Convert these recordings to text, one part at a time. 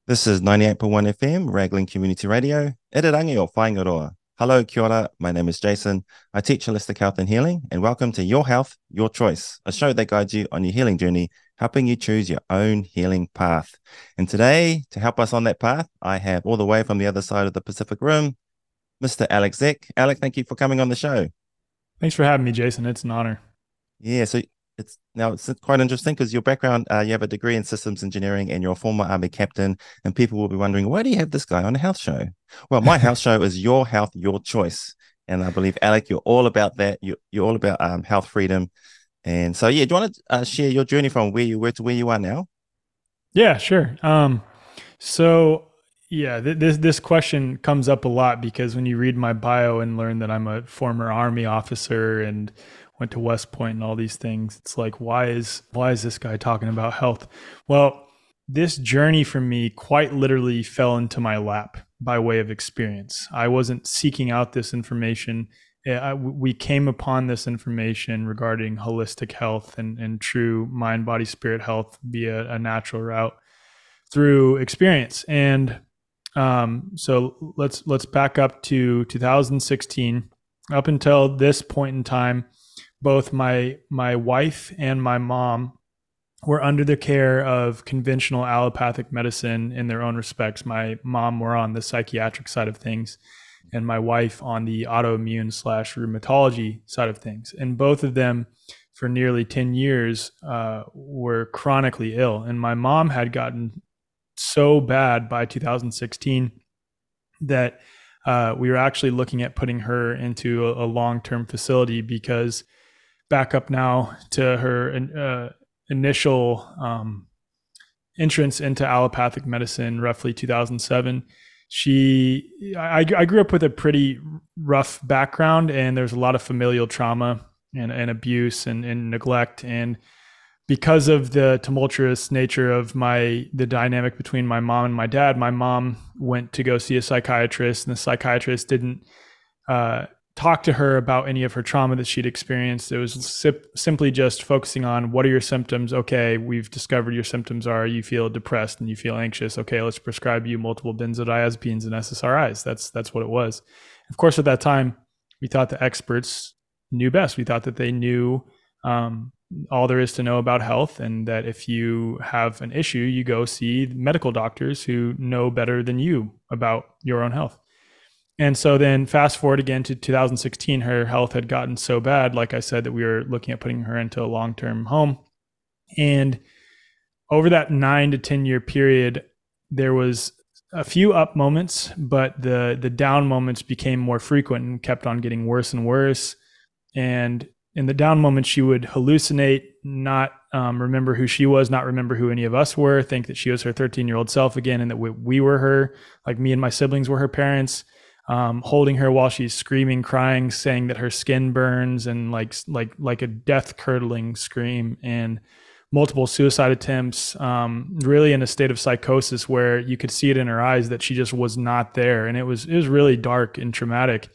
This is 98.1 FM, Raglan Community Radio, Irirangi o Whaingaroa. Hello, kia ora. My name is Jason. I teach holistic health and healing, and welcome to Your Health, Your Choice, a show that guides you on your healing journey, helping you choose your own healing path. And today, to help us on that path, I have all the way from the other side of the Pacific Rim, Mr. Alex Zek. Alex, thank you for coming on the show. Thanks for having me, Jason. It's an honor. Yeah, so it's quite interesting because your background, you have a degree in systems engineering and you're a former army captain, and people will be wondering, why do you have this guy on a health show? Well, my health show is Your Health, Your Choice, and I believe Alec, you're all about that. You're all about health freedom, and so yeah, do you want to share your journey from where you were to where you are now? Yeah, sure. So yeah, this question comes up a lot because when you read my bio and learn that I'm a former Army officer and went to West Point and all these things, it's like, why is this guy talking about health? Well, this journey for me quite literally fell into my lap by way of experience. I wasn't seeking out this information. We came upon this information regarding holistic health and true mind, body, spirit health via a natural route through experience. And so let's back up to 2016. Up until this point in time, both my wife and my mom were under the care of conventional allopathic medicine in their own respects. My mom were on the psychiatric side of things, and my wife on the autoimmune slash rheumatology side of things. And both of them, for nearly 10 years, were chronically ill. And my mom had gotten so bad by 2016 that we were actually looking at putting her into a long-term facility because back up now to her initial entrance into allopathic medicine, roughly 2007. I grew up with a pretty rough background, and there's a lot of familial trauma and abuse and neglect. And because of the tumultuous nature of the dynamic between my mom and my dad, my mom went to go see a psychiatrist, and the psychiatrist didn't talk to her about any of her trauma that she'd experienced. It was simply just focusing on, what are your symptoms? Okay, we've discovered your symptoms are you feel depressed and you feel anxious. Okay, let's prescribe you multiple benzodiazepines and SSRIs. That's what it was. Of course, at that time, we thought the experts knew best. We thought that they knew all there is to know about health, and that if you have an issue, you go see medical doctors who know better than you about your own health. And so then fast forward again to 2016, her health had gotten so bad, like I said, that we were looking at putting her into a long-term home. And over that 9 to 10 year period, there was a few up moments, but the down moments became more frequent and kept on getting worse and worse. And in the down moments, she would hallucinate, not remember who she was, not remember who any of us were, think that she was her 13-year-old self again, and that we were her, like me and my siblings were her parents. Holding her while she's screaming, crying, saying that her skin burns, and like a death curdling scream, and multiple suicide attempts, really in a state of psychosis where you could see it in her eyes that she just was not there. And it was really dark and traumatic.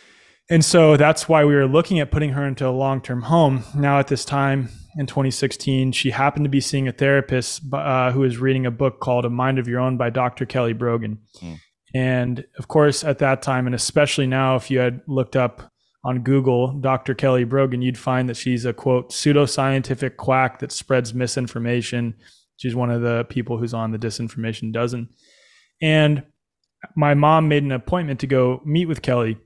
And so that's why we were looking at putting her into a long-term home. Now at this time in 2016, she happened to be seeing a therapist who was reading a book called A Mind of Your Own by Dr. Kelly Brogan. Mm. And of course, at that time, and especially now, if you had looked up on Google Dr. Kelly Brogan, you'd find that she's a, quote, pseudoscientific quack that spreads misinformation. She's one of the people who's on the Disinformation Dozen. And my mom made an appointment to go meet with Kelly.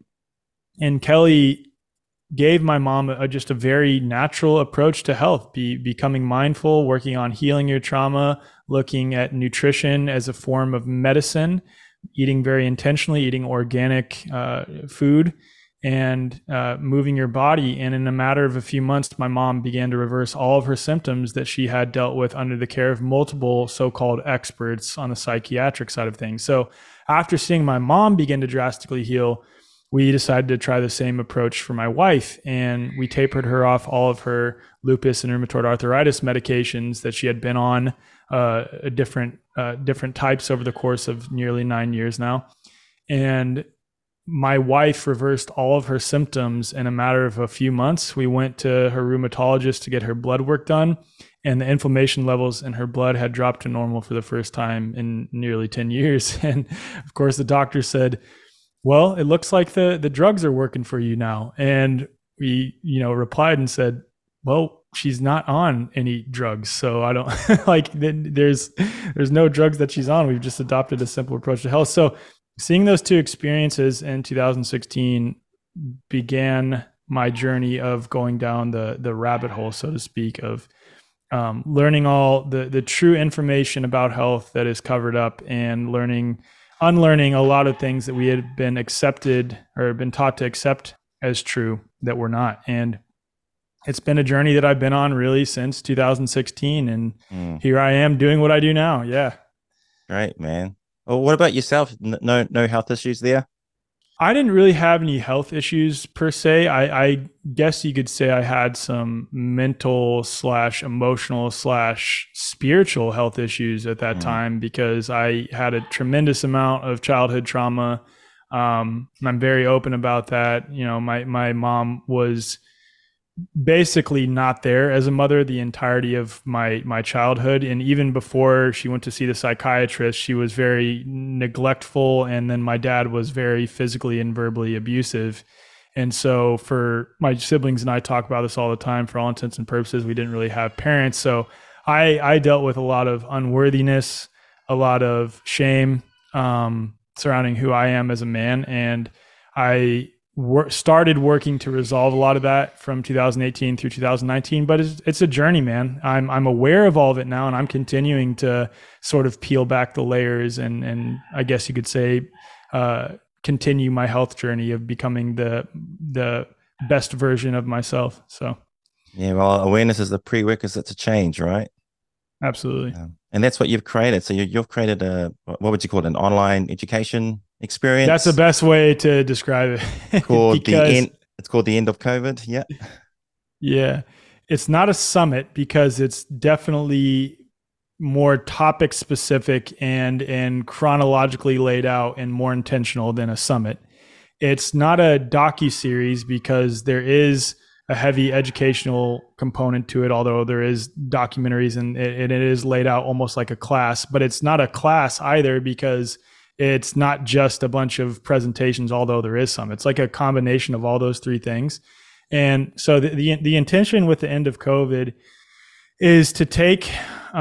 And Kelly gave my mom just a very natural approach to health, becoming mindful, working on healing your trauma, looking at nutrition as a form of medicine, eating very intentionally, eating organic food, and moving your body. And in a matter of a few months, my mom began to reverse all of her symptoms that she had dealt with under the care of multiple so-called experts on the psychiatric side of things. So after seeing my mom begin to drastically heal, we decided to try the same approach for my wife, and we tapered her off all of her lupus and rheumatoid arthritis medications that she had been on, different types over the course of nearly 9 years now. And my wife reversed all of her symptoms in a matter of a few months. We went to her rheumatologist to get her blood work done, and the inflammation levels in her blood had dropped to normal for the first time in nearly 10 years. And of course, the doctor said, well, it looks like the drugs are working for you now. And we, replied and said, well, she's not on any drugs. So I don't like, there's no drugs that she's on. We've just adopted a simple approach to health. So seeing those two experiences in 2016 began my journey of going down the rabbit hole, so to speak, of learning all the true information about health that is covered up, and unlearning a lot of things that we had been accepted or been taught to accept as true that were not. And it's been a journey that I've been on really since 2016. And here I am doing what I do now. Yeah. Great, man. Well, what about yourself? No health issues there? I didn't really have any health issues per se. I guess you could say I had some mental / emotional / spiritual health issues at that time, because I had a tremendous amount of childhood trauma. I'm very open about that. My mom was basically not there as a mother the entirety of my childhood, and even before she went to see the psychiatrist, she was very neglectful, and then my dad was very physically and verbally abusive. And so for my siblings and I talk about this all the time, for all intents and purposes, we didn't really have parents. So I dealt with a lot of unworthiness, a lot of shame surrounding who I am as a man, and I started working to resolve a lot of that from 2018 through 2019, but it's a journey, man. I'm aware of all of it now, and I'm continuing to sort of peel back the layers and I guess you could say, continue my health journey of becoming the best version of myself. So, yeah, well, awareness is the prerequisite to change, right? Absolutely. And that's what you've created. So you've created what would you call it, an online education experience? That's the best way to describe it. Called it's called the end of COVID. Yeah. Yeah. It's not a summit because it's definitely more topic specific and chronologically laid out and more intentional than a summit. It's not a docu-series because there is a heavy educational component to it, although there is documentaries and it is laid out almost like a class, but it's not a class either because it's not just a bunch of presentations, although there is some. It's like a combination of all those three things. And so the intention with the end of COVID is to take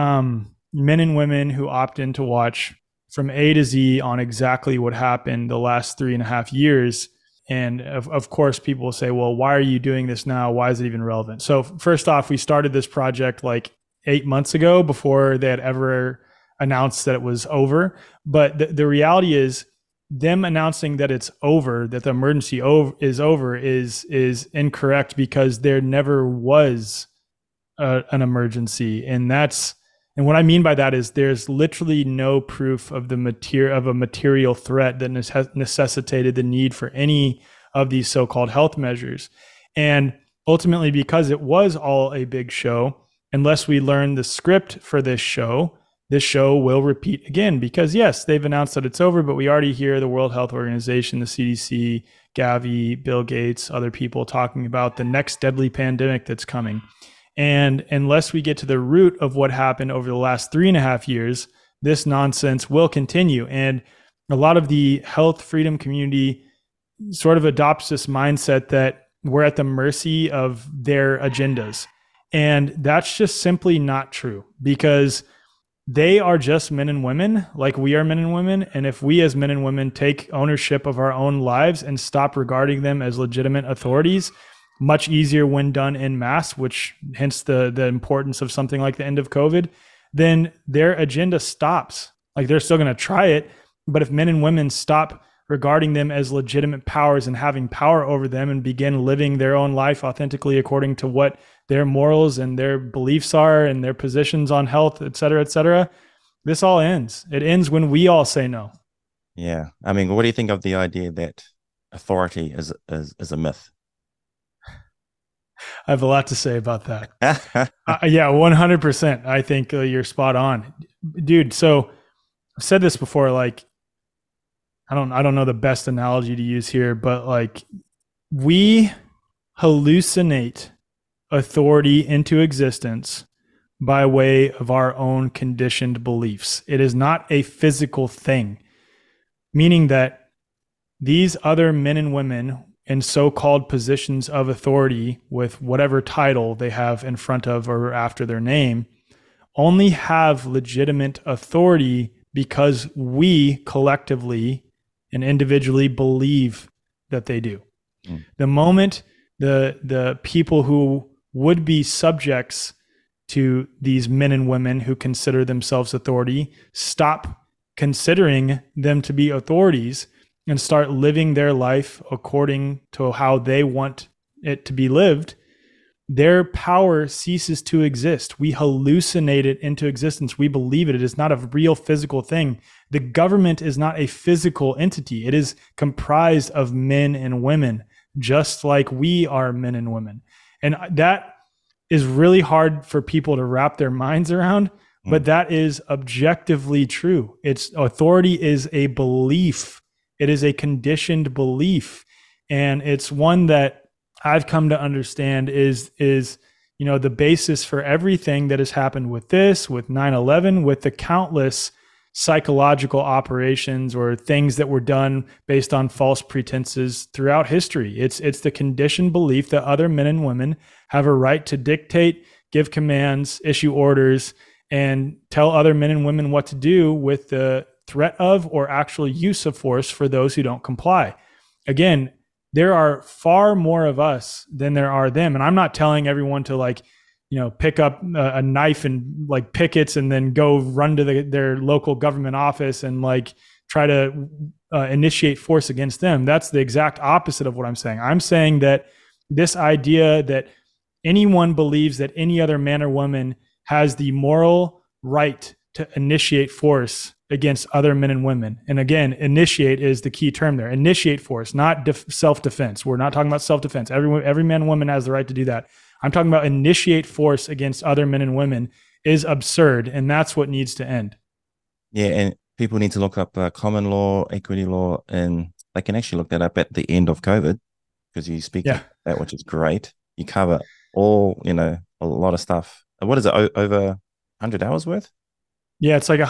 men and women who opt in to watch from A to Z on exactly what happened the last 3.5 years. And of course, people will say, well, why are you doing this now? Why is it even relevant? So first off, we started this project like 8 months ago before they had ever announced that it was over. But the reality is them announcing that it's over, that the emergency is over is incorrect because there never was an emergency. And what I mean by that is there's literally no proof of a material threat that necessitated the need for any of these so-called health measures. And ultimately, because it was all a big show, unless we learn the script for this show will repeat again, because yes, they've announced that it's over, but we already hear the World Health Organization, the CDC, Gavi, Bill Gates, other people talking about the next deadly pandemic that's coming. And unless we get to the root of what happened over the last 3.5 years, this nonsense will continue. And a lot of the health freedom community sort of adopts this mindset that we're at the mercy of their agendas. And that's just simply not true, because they are just men and women like we are men and women. And if we as men and women take ownership of our own lives and stop regarding them as legitimate authorities, much easier when done en masse, which hence the importance of something like the end of COVID, then their agenda stops. Like they're still going to try it, but if men and women stop regarding them as legitimate powers and having power over them and begin living their own life authentically according to what their morals and their beliefs are and their positions on health, et cetera, this all ends. It ends when we all say no. Yeah. I mean, what do you think of the idea that authority is a myth? I have a lot to say about that. Yeah, 100%. I think you're spot on, dude. So I've said this before, like, I don't know the best analogy to use here, but like we hallucinate authority into existence by way of our own conditioned beliefs. It is not a physical thing, meaning that these other men and women in so-called positions of authority with whatever title they have in front of or after their name only have legitimate authority because we collectively and individually believe that they do. The moment the people who would be subjects to these men and women who consider themselves authority stop considering them to be authorities and start living their life according to how they want it to be lived, their power ceases to exist. We hallucinate it into existence. We believe it. It is not a real physical thing. The government is not a physical entity. It is comprised of men and women, just like we are men and women. And that is really hard for people to wrap their minds around, but that is objectively true. It's authority is a belief. It is a conditioned belief. And it's one that I've come to understand is the basis for everything that has happened with this, with 9/11, with the countless psychological operations or things that were done based on false pretenses throughout history. It's the conditioned belief that other men and women have a right to dictate, give commands, issue orders, and tell other men and women what to do with the threat of or actual use of force for those who don't comply. Again, there are far more of us than there are them. And I'm not telling everyone to pick up a knife and pickets and then go run to their local government office and try to initiate force against them. That's the exact opposite of what I'm saying. I'm saying that this idea that anyone believes that any other man or woman has the moral right to initiate force against other men and women. And again, initiate is the key term there. Initiate force, not self-defense. We're not talking about self-defense. Every man and woman has the right to do that. I'm talking about initiate force against other men and women is absurd. And that's what needs to end. Yeah. And people need to look up common law, equity law, and they can actually look that up at the end of COVID because you speak to that, which is great. You cover all, a lot of stuff. What is it, over 100 hours worth? Yeah, it's like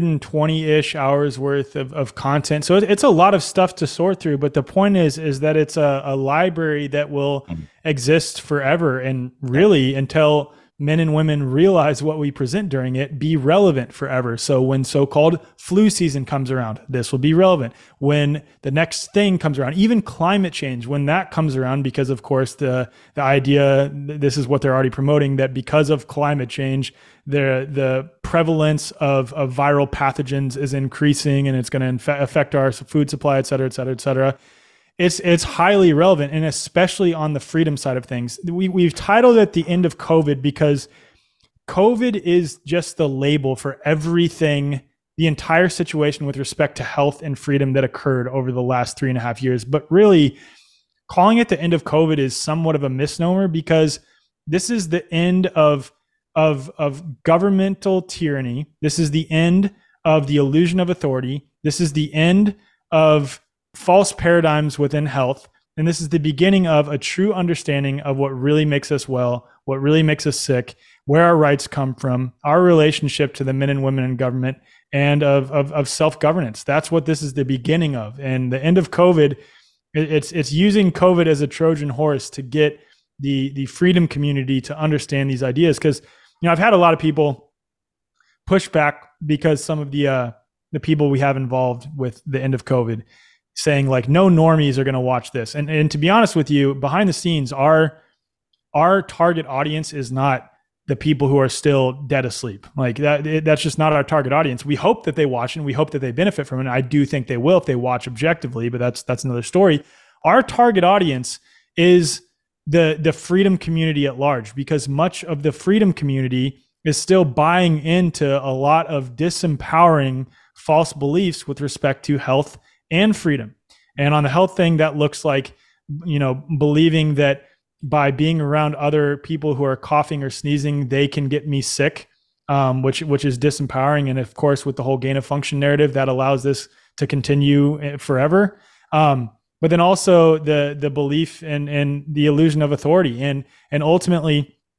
120-ish hours worth of content. So it's a lot of stuff to sort through. But the point is that it's a library that will exist forever and really until men and women realize what we present during it, be relevant forever. So when so-called flu season comes around, this will be relevant. When the next thing comes around, even climate change, when that comes around, because of course the idea, this is what they're already promoting, that because of climate change, the prevalence of viral pathogens is increasing and it's going to affect our food supply, et cetera, et cetera, et cetera. It's highly relevant, and especially on the freedom side of things. We've titled it The End of COVID because COVID is just the label for everything, the entire situation with respect to health and freedom that occurred over the last 3.5 years. But really, calling it the end of COVID is somewhat of a misnomer because this is the end of governmental tyranny. This is the end of the illusion of authority. This is the end of false paradigms within health. And this is the beginning of a true understanding of what really makes us well, what really makes us sick, where our rights come from, our relationship to the men and women in government, and of self-governance. That's what this is the beginning of. And the end of COVID, it's using COVID as a Trojan horse to get the freedom community to understand these ideas. Because, I've had a lot of people push back because some of the people we have involved with the end of COVID saying no normies are going to watch this. And to be honest with you, behind the scenes, our target audience is not the people who are still dead asleep. That's just not our target audience. We hope that they watch and we hope that they benefit from it. And I do think they will if they watch objectively, but that's another story. Our target audience is the freedom community at large, because much of the freedom community is still buying into a lot of disempowering false beliefs with respect to health and freedom. And on the health thing, that looks like, believing that by being around other people who are coughing or sneezing, they can get me sick, which is disempowering. And of course, with the whole gain of function narrative, that allows this to continue forever. But then also the belief in the illusion of authority. And ultimately,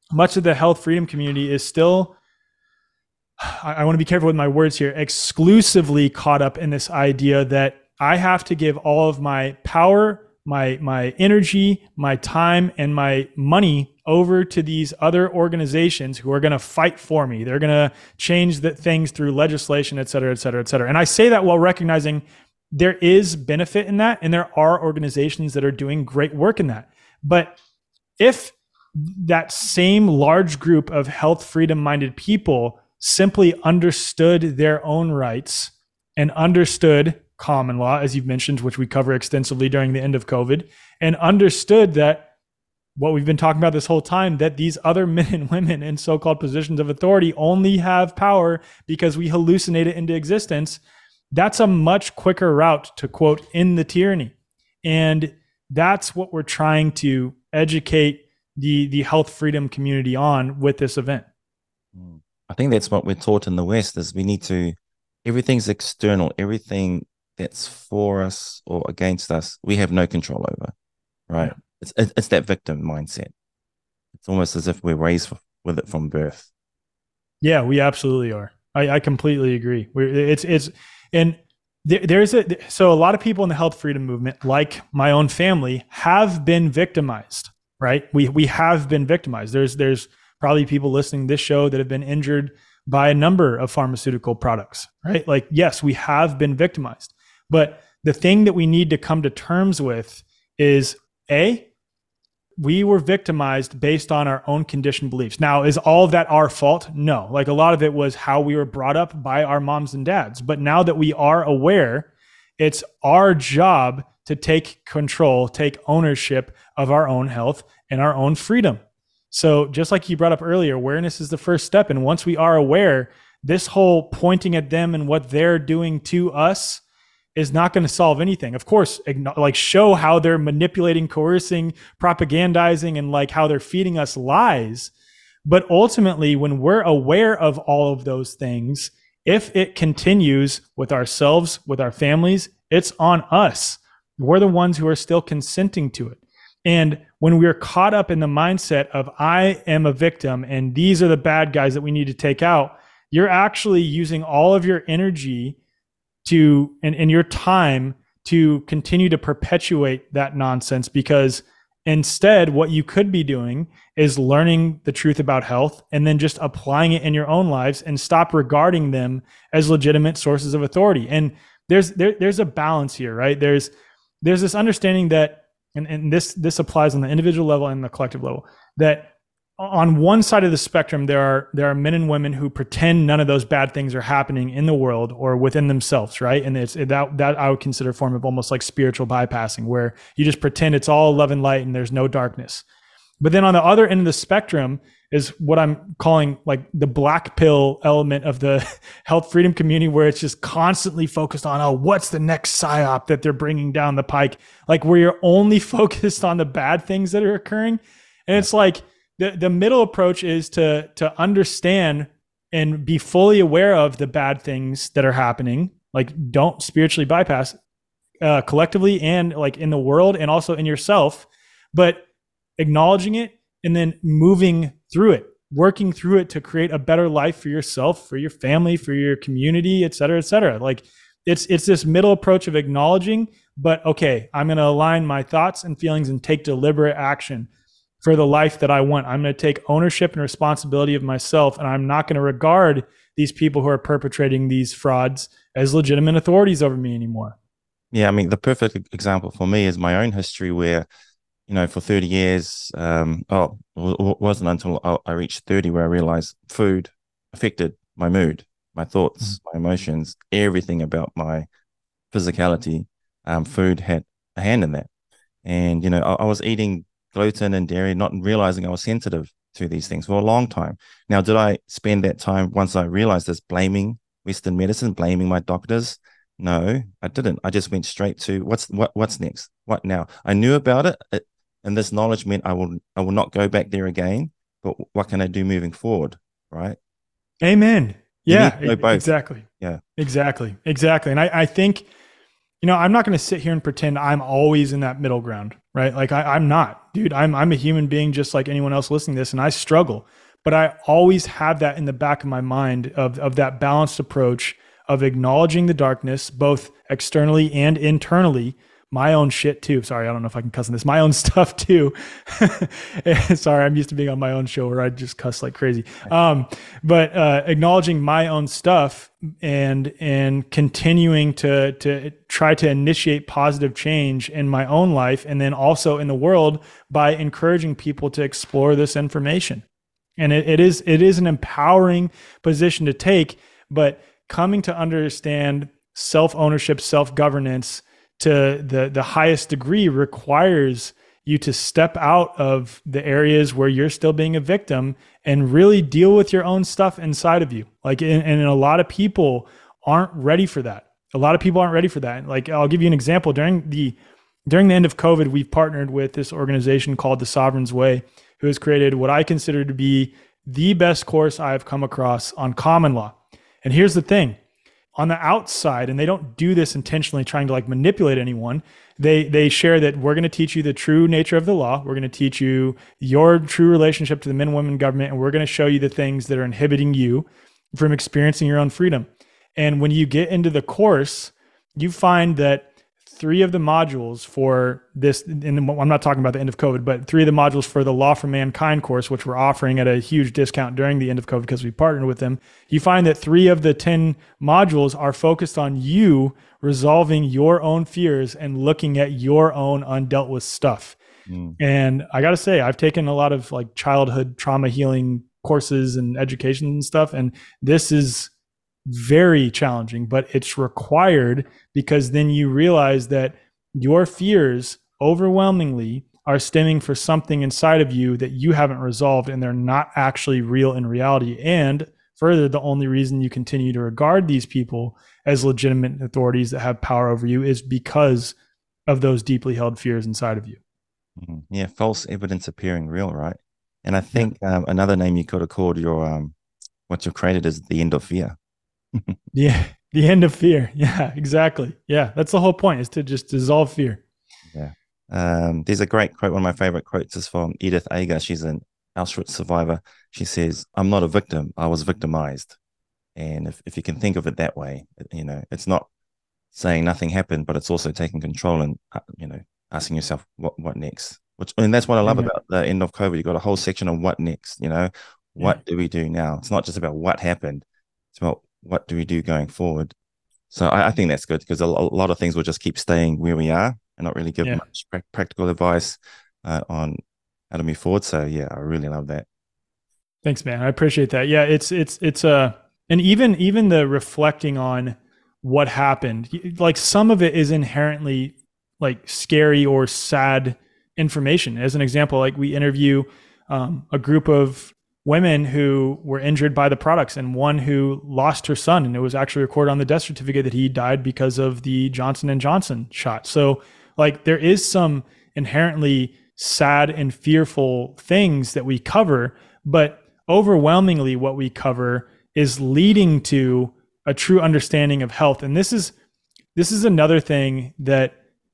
much of the health freedom community is still, I want to be careful with my words here, exclusively caught up in this idea that I have to give all of my power, my energy, my time, and my money over to these other organizations who are going to fight for me. They're going to change the things through legislation, et cetera, et cetera, et cetera. And I say that while recognizing there is benefit in that, and there are organizations that are doing great work in that. But if that same large group of health freedom minded people simply understood their own rights and understood common law, as you've mentioned, which we cover extensively during the end of COVID, and understood that what we've been talking about this whole time, that these other men and women in so-called positions of authority only have power because we hallucinate it into existence, that's a much quicker route to, quote, end the tyranny. And that's what we're trying to educate the health freedom community on with this event. I think that's what we're taught in the West is we need to, everything's external, everything that's for us or against us, we have no control over, right? Yeah. It's that victim mindset. It's almost as if we're raised with it from birth. Yeah, we absolutely are. I completely agree. So a lot of people in the health freedom movement, like my own family, have been victimized, right? We have been victimized. There's probably people listening to this show that have been injured by a number of pharmaceutical products, right? Like, yes, we have been victimized. But the thing that we need to come to terms with is we were victimized based on our own conditioned beliefs. Now, is all of that our fault? No. Like a lot of it was how we were brought up by our moms and dads. But now that we are aware, it's our job to take control, take ownership of our own health and our own freedom. So just like you brought up earlier, awareness is the first step. And once we are aware, this whole pointing at them and what they're doing to us is not going to solve anything. Of course, like show how they're manipulating, coercing, propagandizing, and like how they're feeding us lies. But ultimately, when we're aware of all of those things, if it continues with ourselves, with our families, it's on us. We're the ones who are still consenting to it. And when we're caught up in the mindset of I am a victim and these are the bad guys that we need to take out, you're actually using all of your energy and your time to continue to perpetuate that nonsense, because instead what you could be doing is learning the truth about health and then just applying it in your own lives and stop regarding them as legitimate sources of authority. And there's a balance here, right? There's this understanding that, and this applies on the individual level and the collective level, that on one side of the spectrum, there are men and women who pretend none of those bad things are happening in the world or within themselves, right? And it's that I would consider a form of almost like spiritual bypassing, where you just pretend it's all love and light and there's no darkness. But then on the other end of the spectrum is what I'm calling like the black pill element of the health freedom community, where it's just constantly focused on, what's the next psyop that they're bringing down the pike? Like where you're only focused on the bad things that are occurring. And it's like, the middle approach is to understand and be fully aware of the bad things that are happening. Like don't spiritually bypass collectively and like in the world and also in yourself, but acknowledging it and then moving through it, working through it to create a better life for yourself, for your family, for your community, et cetera, et cetera. Like it's this middle approach of acknowledging, but okay, I'm going to align my thoughts and feelings and take deliberate action for the life that I want. I'm going to take ownership and responsibility of myself, and I'm not going to regard these people who are perpetrating these frauds as legitimate authorities over me anymore. Yeah, I mean, the perfect example for me is my own history where, for 30 years, it wasn't until I reached 30 where I realized food affected my mood, my thoughts, my emotions, everything about my physicality. Food had a hand in that. And, I was eating gluten and dairy, not realizing I was sensitive to these things for a long time. Now, did I spend that time, once I realized this, blaming Western medicine, blaming my doctors? No, I didn't. I just went straight to what's next? What now? I knew about it, and this knowledge meant I will not go back there again. But what can I do moving forward? Right? Amen. Yeah, exactly. Yeah, exactly. And I think, I'm not going to sit here and pretend I'm always in that middle ground, right? Like I'm not, dude. I'm a human being just like anyone else listening to this, and I struggle. But I always have that in the back of my mind of that balanced approach of acknowledging the darkness, both externally and internally, my own shit too. Sorry, I don't know if I can cuss on this. My own stuff too. Sorry, I'm used to being on my own show where I just cuss like crazy. But acknowledging my own stuff and continuing to try to initiate positive change in my own life, and then also in the world by encouraging people to explore this information. And it is an empowering position to take, but coming to understand self-ownership, self-governance to the highest degree requires you to step out of the areas where you're still being a victim and really deal with your own stuff inside of you. Like, and a lot of people aren't ready for that. A lot of people aren't ready for that. Like, I'll give you an example. During the end of COVID, we've partnered with this organization called The Sovereign's Way, who has created what I consider to be the best course I've come across on common law. And here's the thing. On the outside, and they don't do this intentionally trying to like manipulate anyone, they share that we're going to teach you the true nature of the law. We're going to teach you your true relationship to the men and women government, and we're going to show you the things that are inhibiting you from experiencing your own freedom. And when you get into the course, you find that 3 of the modules for this, and I'm not talking about the end of COVID, but 3 of the modules for the Law for Mankind course, which we're offering at a huge discount during the end of COVID because we partnered with them, you find that 3 of the 10 modules are focused on you resolving your own fears and looking at your own undealt with stuff. And I got to say, I've taken a lot of like childhood trauma healing courses and education and stuff, and this is very challenging, but it's required because then you realize that your fears overwhelmingly are stemming for something inside of you that you haven't resolved, and they're not actually real in reality. And further, the only reason you continue to regard these people as legitimate authorities that have power over you is because of those deeply held fears inside of you. Yeah, false evidence appearing real, right? And I think another name you could have called your what you've created is the end of fear. Yeah, the end of fear. Yeah, exactly. Yeah, that's the whole point, is to just dissolve fear. Yeah. There's a great quote. One of my favorite quotes is from Edith Eger. She's an Auschwitz survivor. She says, "I'm not a victim. I was victimized." And if you can think of it that way, you know, it's not saying nothing happened, but it's also taking control and, you know, asking yourself, what next? And that's what I love about the end of COVID. You got a whole section on what next, you know, what do we do now? It's not just about what happened. It's about what do we do going forward? So I think that's good, because a lot of things will just keep staying where we are and not really give much practical advice on how to move forward. So yeah, I really love that. Thanks, man. I appreciate that. Yeah, it's and even the reflecting on what happened, like some of it is inherently like scary or sad information. As an example, like we interview a group of women who were injured by the products, and one who lost her son, and it was actually recorded on the death certificate that he died because of the Johnson & Johnson shot. So like there is some inherently sad and fearful things that we cover, but overwhelmingly what we cover is leading to a true understanding of health. And this is another thing that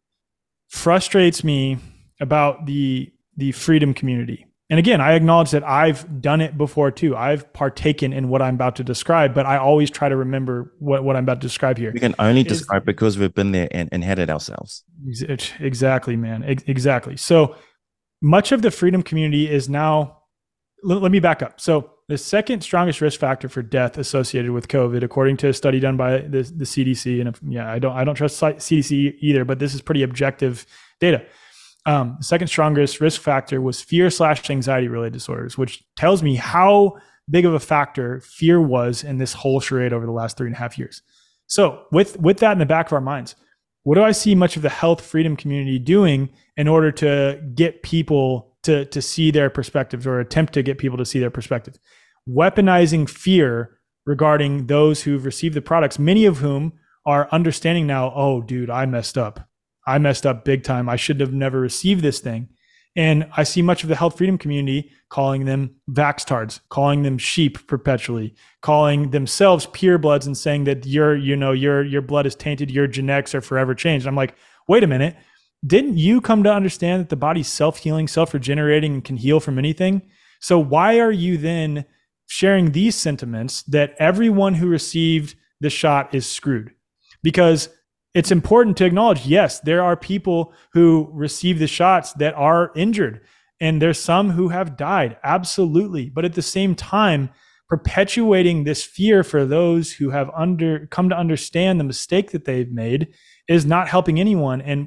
frustrates me about the freedom community. And again, I acknowledge that I've done it before too. I've partaken in what I'm about to describe, but I always try to remember what I'm about to describe here. We can only describe because we've been there and had it ourselves. Exactly, man. Exactly. So much of the freedom community is now, let me back up. So the second strongest risk factor for death associated with COVID, according to a study done by the CDC, and I don't trust CDC either, but this is pretty objective data. The second strongest risk factor was fear/anxiety related disorders, which tells me how big of a factor fear was in this whole charade over the last 3.5 years. So with that in the back of our minds, what do I see much of the health freedom community doing in order to get people to see their perspectives, or attempt to get people to see their perspective? Weaponizing fear regarding those who've received the products, many of whom are understanding now, oh, dude, I messed up. I messed up big time. I should have never received this thing. And I see much of the health freedom community calling them vaxtards, calling them sheep perpetually, calling themselves purebloods, and saying that your blood is tainted, your genetics are forever changed. I'm like, wait a minute. didn't you come to understand that the body's self-healing, self-regenerating, and can heal from anything? So why are you then sharing these sentiments that everyone who received the shot is screwed? Because it's important to acknowledge, yes, there are people who receive the shots that are injured, and there's some who have died, absolutely. But at the same time, perpetuating this fear for those who have come to understand the mistake that they've made is not helping anyone. And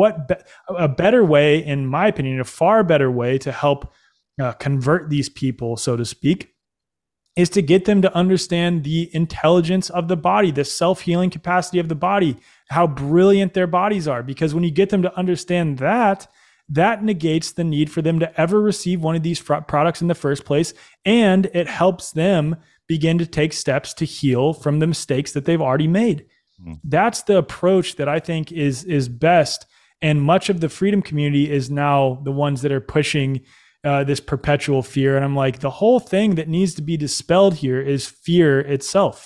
a better way, in my opinion, a far better way to help convert these people, so to speak, is to get them to understand the intelligence of the body, the self-healing capacity of the body, how brilliant their bodies are. Because when you get them to understand that, that negates the need for them to ever receive one of these products in the first place. And it helps them begin to take steps to heal from the mistakes that they've already made. That's the approach that I think is best. And much of the freedom community is now the ones that are pushing this perpetual fear. And I'm like, the whole thing that needs to be dispelled here is fear itself.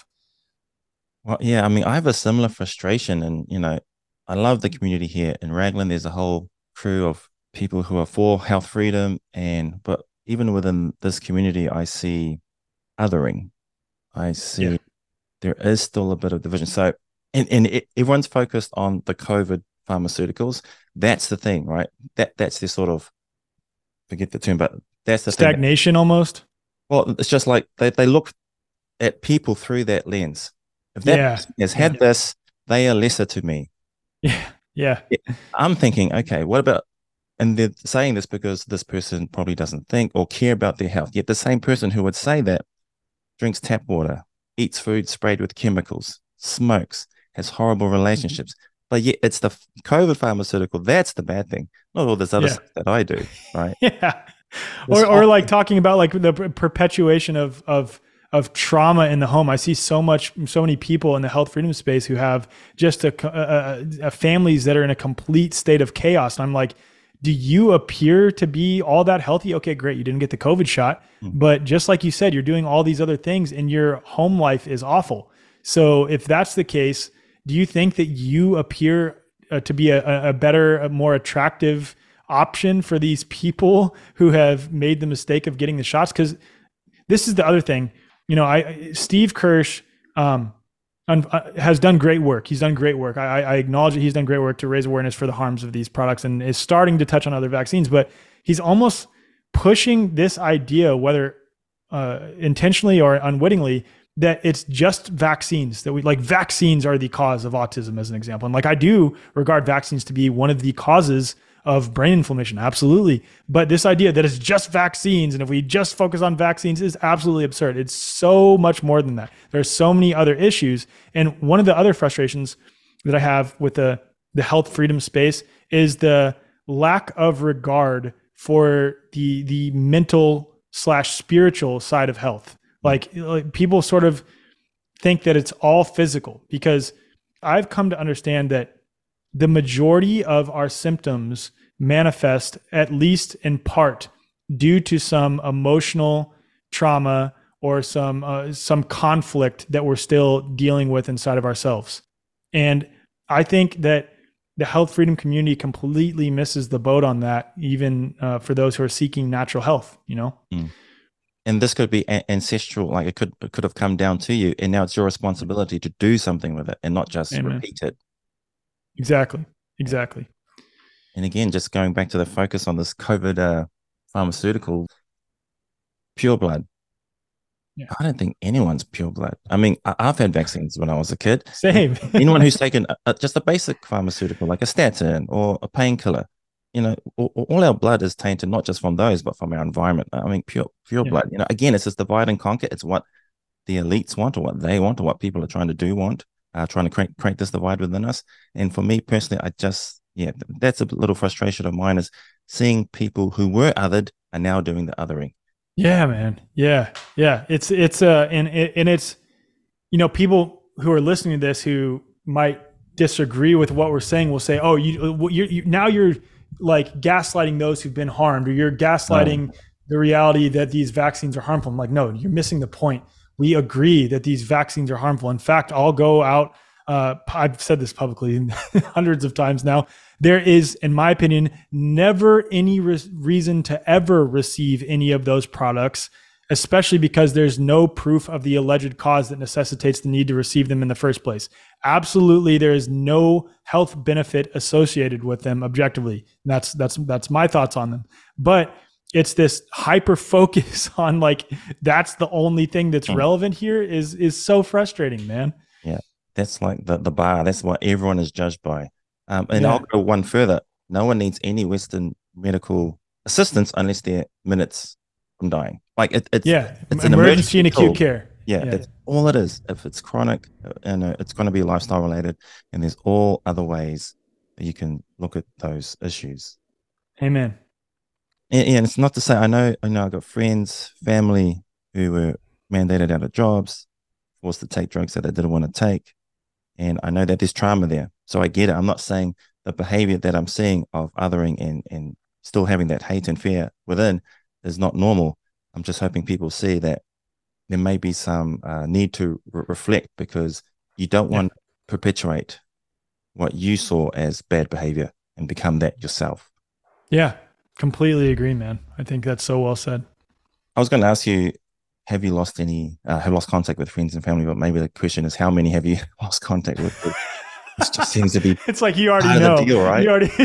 Well, yeah, I mean, I have a similar frustration, and I love the community here in Raglan. There's a whole crew of people who are for health freedom, but even within this community, I see othering. I see there is still a bit of division. So, everyone's focused on the COVID pharmaceuticals. That's the thing, right? That's the sort of, forget the term, but that's the stagnation thing. Almost. Well, it's just like they look at people through that lens. If that person has had this, they are lesser to me. Yeah. I'm thinking, okay, what about, and they're saying this because this person probably doesn't think or care about their health. Yet the same person who would say that drinks tap water, eats food sprayed with chemicals, smokes, has horrible relationships. But yet it's the COVID pharmaceutical. That's the bad thing. Not all this other stuff that I do, right? Or like talking about like the perpetuation of trauma in the home. I see so many people in the health freedom space who have just a families that are in a complete state of chaos. And I'm like, do you appear to be all that healthy? Okay, great. You didn't get the COVID shot, but just like you said, you're doing all these other things and your home life is awful. So if that's the case, do you think that you appear to be a better, a more attractive option for these people who have made the mistake of getting the shots? Because this is the other thing. Steve Kirsch has done great work. He's done great work. I acknowledge that he's done great work to raise awareness for the harms of these products and is starting to touch on other vaccines, but he's almost pushing this idea, whether intentionally or unwittingly, that it's just vaccines, that vaccines are the cause of autism, as an example. And I do regard vaccines to be one of the causes of brain inflammation. Absolutely. But this idea that it's just vaccines, and if we just focus on vaccines, is absolutely absurd. It's so much more than that. There's so many other issues. And one of the other frustrations that I have with the health freedom space is the lack of regard for the mental/spiritual side of health. Like people sort of think that it's all physical, because I've come to understand that the majority of our symptoms manifest, at least in part, due to some emotional trauma or some conflict that we're still dealing with inside of ourselves. And I think that the health freedom community completely misses the boat on that, even for those who are seeking natural health, And this could be ancestral, like it could have come down to you, and now it's your responsibility to do something with it and not just repeat it. Exactly. And again, just going back to the focus on this COVID pharmaceutical, pure blood. Yeah. I don't think anyone's pure blood. I mean, I've had vaccines when I was a kid. Same. Anyone who's taken just a basic pharmaceutical, like a statin or a painkiller, all our blood is tainted, not just from those, but from our environment. I mean, pure blood. Again, it's this divide and conquer. It's what the elites want, or what they want, or what people are trying to do want, trying to create this divide within us. And for me personally, that's a little frustration of mine, is seeing people who were othered are now doing the othering. Yeah, man. Yeah. It's people who are listening to this who might disagree with what we're saying will say, "Oh, you're like gaslighting those who've been harmed, or you're gaslighting the reality that these vaccines are harmful." I'm like, no, you're missing the point. We agree that these vaccines are harmful. In fact, I'll go out I've said this publicly hundreds of times now. There is, in my opinion, never any reason to ever receive any of those products, especially because there's no proof of the alleged cause that necessitates the need to receive them in the first place. Absolutely, there is no health benefit associated with them objectively. That's my thoughts on them. But it's this hyper focus on like that's the only thing that's relevant here is so frustrating, man. Yeah, that's like the bar. That's what everyone is judged by. And I'll go one further. No one needs any Western medical assistance unless they're minutes from dying. Like it's an emergency and acute care. Yeah, that's all it is. If it's chronic, it's going to be lifestyle related, and there's all other ways that you can look at those issues. Amen. And it's not to say I know I got friends, family who were mandated out of jobs, forced to take drugs that they didn't want to take, and I know that there's trauma there. So I get it. I'm not saying the behavior that I'm seeing of othering and still having that hate and fear within is not normal. I'm just hoping people see that there may be some need to reflect, because you don't want to perpetuate what you saw as bad behavior and become that yourself. Yeah, completely agree, man. I think that's so well said. I was going to ask you, have you lost contact with friends and family? But maybe the question is, how many have you lost contact with? It just seems to be. It's like you already know. Deal, right? You already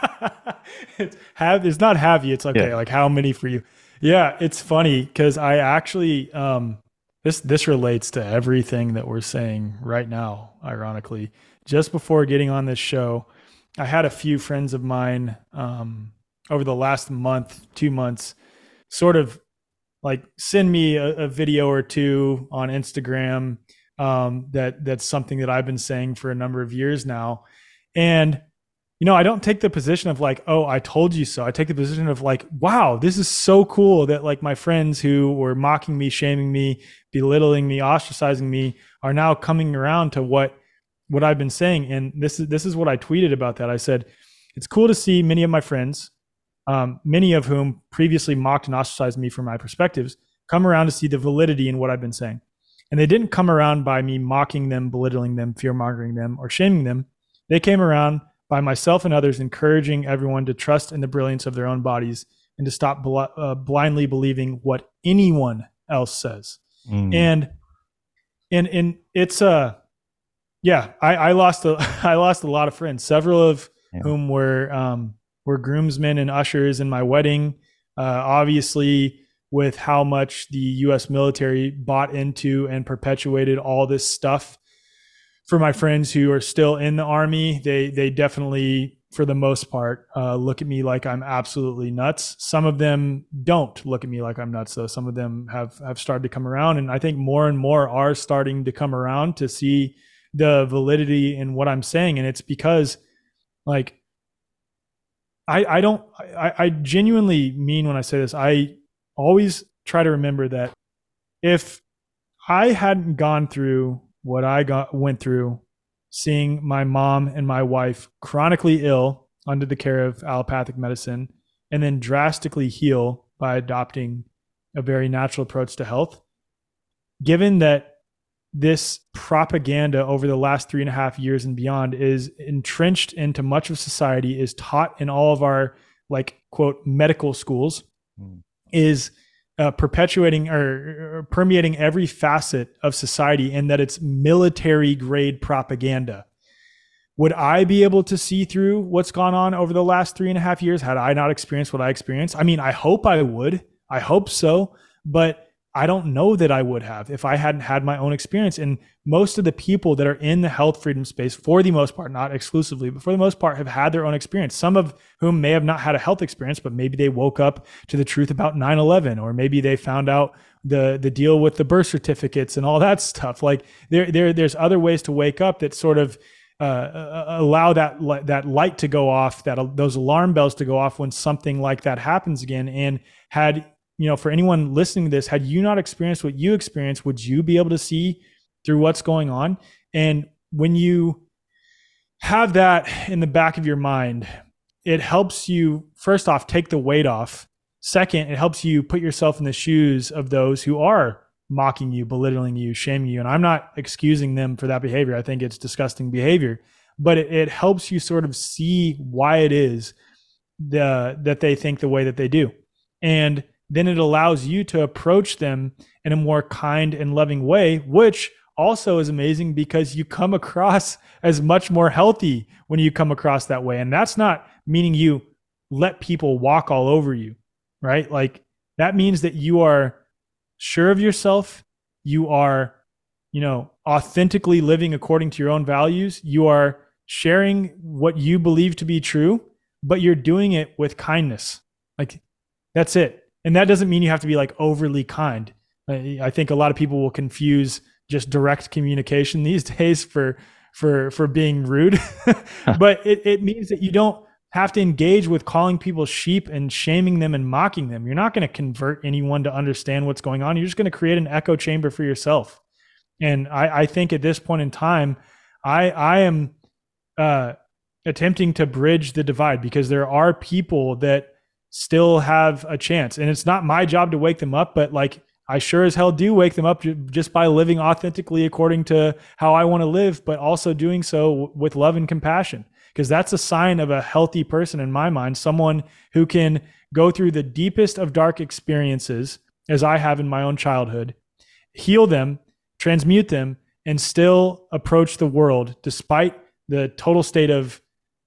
it's not have you. It's okay. Yeah. Like how many for you? Yeah, it's funny because I actually this relates to everything that we're saying right now. Ironically, just before getting on this show, I had a few friends of mine over the last month, 2 months, sort of like send me a video or two on Instagram. That's something that I've been saying for a number of years now. And, I don't take the position of like, oh, I told you so. I take the position of like, wow, this is so cool that like my friends who were mocking me, shaming me, belittling me, ostracizing me are now coming around to what I've been saying. And this is what I tweeted about that. I said, it's cool to see many of my friends, many of whom previously mocked and ostracized me for my perspectives, come around to see the validity in what I've been saying. And they didn't come around by me mocking them, belittling them, fear-mongering them, or shaming them. They came around by myself and others encouraging everyone to trust in the brilliance of their own bodies and to stop blindly believing what anyone else says. And it's I lost a lot of friends, several of whom were groomsmen and ushers in my wedding. Obviously, with how much the U.S. military bought into and perpetuated all this stuff for my friends who are still in the Army, they definitely, for the most part, look at me like I'm absolutely nuts. Some of them don't look at me like I'm nuts, though. Some of them have started to come around, and I think more and more are starting to come around to see the validity in what I'm saying. And it's because, like, I genuinely mean when I say this. I always try to remember that if I hadn't gone through what I went through, seeing my mom and my wife chronically ill under the care of allopathic medicine, and then drastically heal by adopting a very natural approach to health, given that this propaganda over the last 3.5 years and beyond is entrenched into much of society, is taught in all of our, like, quote, medical schools, is perpetuating or permeating every facet of society, and that it's military grade propaganda. Would I be able to see through what's gone on over the last 3.5 years had I not experienced what I experienced? I mean, I hope I would. I hope so. But I don't know that I would have if I hadn't had my own experience. And most of the people that are in the health freedom space, for the most part, not exclusively, but for the most part, have had their own experience. Some of whom may have not had a health experience, but maybe they woke up to the truth about 9/11, or maybe they found out the deal with the birth certificates and all that stuff. Like there's other ways to wake up that sort of allow that light to go off, those alarm bells to go off when something like that happens again. And for anyone listening to this, had you not experienced what you experienced, would you be able to see through what's going on? And when you have that in the back of your mind, it helps you, first off, take the weight off. Second, it helps you put yourself in the shoes of those who are mocking you, belittling you, shaming you. And I'm not excusing them for that behavior. I think it's disgusting behavior, but it helps you sort of see why it is that they think the way that they do. And then it allows you to approach them in a more kind and loving way, which also is amazing because you come across as much more healthy when you come across that way. And that's not meaning you let people walk all over you, right? Like that means that you are sure of yourself. You are, authentically living according to your own values. You are sharing what you believe to be true, but you're doing it with kindness. Like that's it. And that doesn't mean you have to be like overly kind. I think a lot of people will confuse just direct communication these days for being rude. But it means that you don't have to engage with calling people sheep and shaming them and mocking them. You're not going to convert anyone to understand what's going on. You're just going to create an echo chamber for yourself. And I think at this point in time, I am attempting to bridge the divide because there are people that still have a chance. And it's not my job to wake them up, but like I sure as hell do wake them up just by living authentically according to how I want to live, but also doing so with love and compassion. Because that's a sign of a healthy person in my mind, someone who can go through the deepest of dark experiences, as I have in my own childhood, heal them, transmute them, and still approach the world despite the total state of,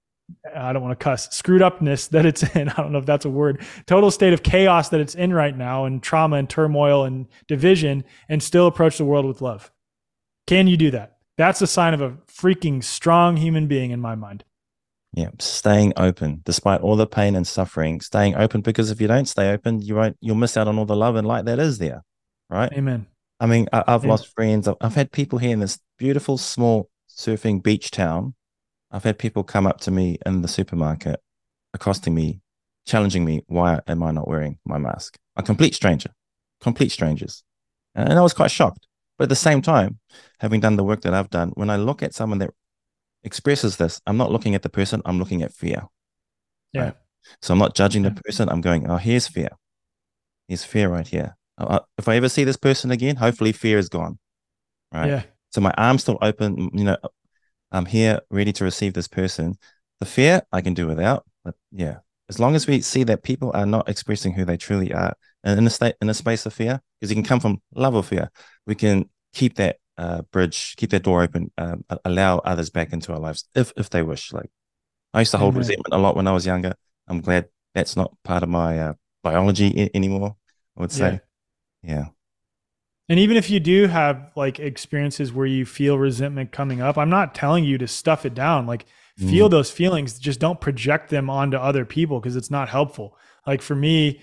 I don't want to cuss, screwed upness that it's in. I don't know if that's a word. Total state of chaos that it's in right now, and trauma and turmoil and division, and still approach the world with love. Can you do that? That's a sign of a freaking strong human being in my mind. Yeah, staying open despite all the pain and suffering, staying open, because if you don't stay open, you'll miss out on all the love and light that is there, right? Amen. I mean, I've Amen. lost friends. I've had people here in this beautiful, small surfing beach town. I've had people come up to me in the supermarket, accosting me, challenging me, why am I not wearing my mask? A complete stranger, complete strangers. And I was quite shocked. But at the same time, having done the work that I've done, when I look at someone that expresses this, I'm not looking at the person, I'm looking at fear. Yeah. Right? So I'm not judging the person. I'm going, oh, here's fear. Here's fear right here. If I ever see this person again, hopefully fear is gone. Right. Yeah. So my arm's still open. I'm here ready to receive this person. The fear I can do without. But yeah, as long as we see that people are not expressing who they truly are in a space of fear, because you can come from love or fear, we can keep that bridge, keep that door open, allow others back into our lives if they wish. Like I used to hold resentment a lot when I was younger. I'm glad that's not part of my biology anymore, I would say. Yeah. And even if you do have like experiences where you feel resentment coming up, I'm not telling you to stuff it down. Like feel those feelings, just don't project them onto other people because it's not helpful. Like for me,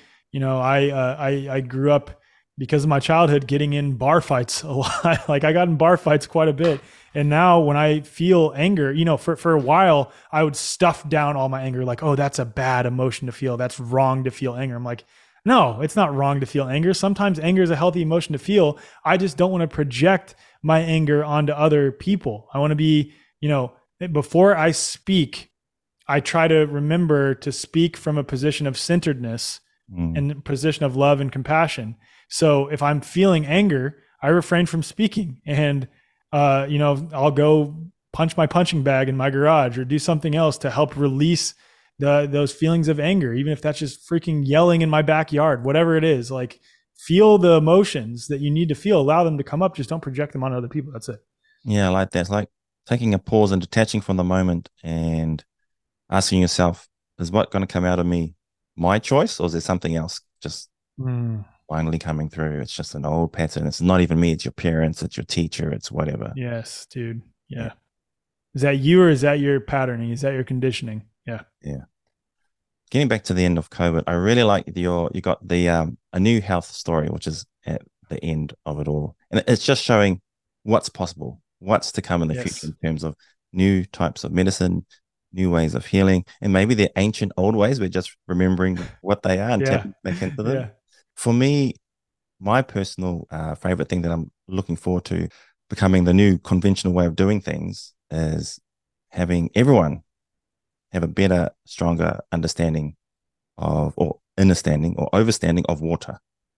I grew up because of my childhood getting in bar fights a lot. Like I got in bar fights quite a bit. And now when I feel anger, for a while I would stuff down all my anger. Like, oh, that's a bad emotion to feel. That's wrong to feel anger. I'm like, no, it's not wrong to feel anger. Sometimes anger is a healthy emotion to feel. I just don't want to project my anger onto other people. I want to be, before I speak, I try to remember to speak from a position of centeredness and a position of love and compassion. So if I'm feeling anger, I refrain from speaking and, I'll go punch my punching bag in my garage or do something else to help release those feelings of anger, even if that's just freaking yelling in my backyard, whatever it is. Like feel the emotions that you need to feel, allow them to come up, just don't project them on other people. That's it. Yeah, I like that. It's like taking a pause and detaching from the moment and asking yourself, is what going to come out of me my choice, or is there something else just finally coming through? It's just an old pattern. It's not even me, it's your parents, it's your teacher, it's whatever. Yes, dude. Yeah. Is that you, or is that your patterning? Is that your conditioning? Yeah. Yeah. Getting back to the end of COVID, I really like you got the a new health story, which is at the end of it all. And it's just showing what's possible, what's to come in the future in terms of new types of medicine, new ways of healing, and maybe the ancient old ways. We're just remembering what they are and tapping back into them. For me, my personal favorite thing that I'm looking forward to becoming the new conventional way of doing things is having everyone have a better, stronger understanding of, or understanding or overstanding of water.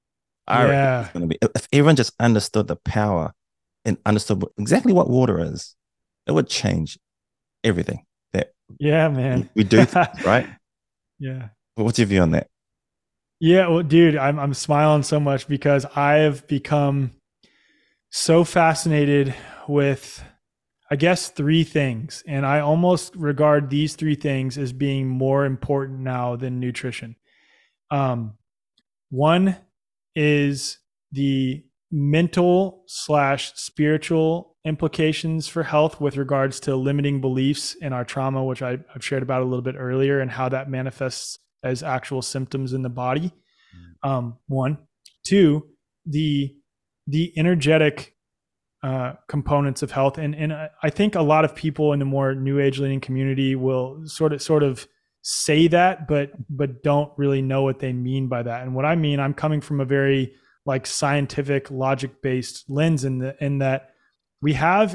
I reckon it's Yeah. going to be, if everyone just understood the power and understood exactly what water is, it would change everything that Yeah, man. we do things, right? Yeah. What's your view on that? Yeah, well, dude, I'm smiling so much because I have become so fascinated with, I guess, three things. And I almost regard these three things as being more important now than nutrition. Um, One is the mental slash spiritual implications for health with regards to limiting beliefs in our trauma, which I've shared about a little bit earlier, and how that manifests as actual symptoms in the body. One, two, the energetic components of health, and I think a lot of people in the more new age leaning community will sort of say that, but don't really know what they mean by that. And what I mean, I'm coming from a very like scientific, logic based lens in that we have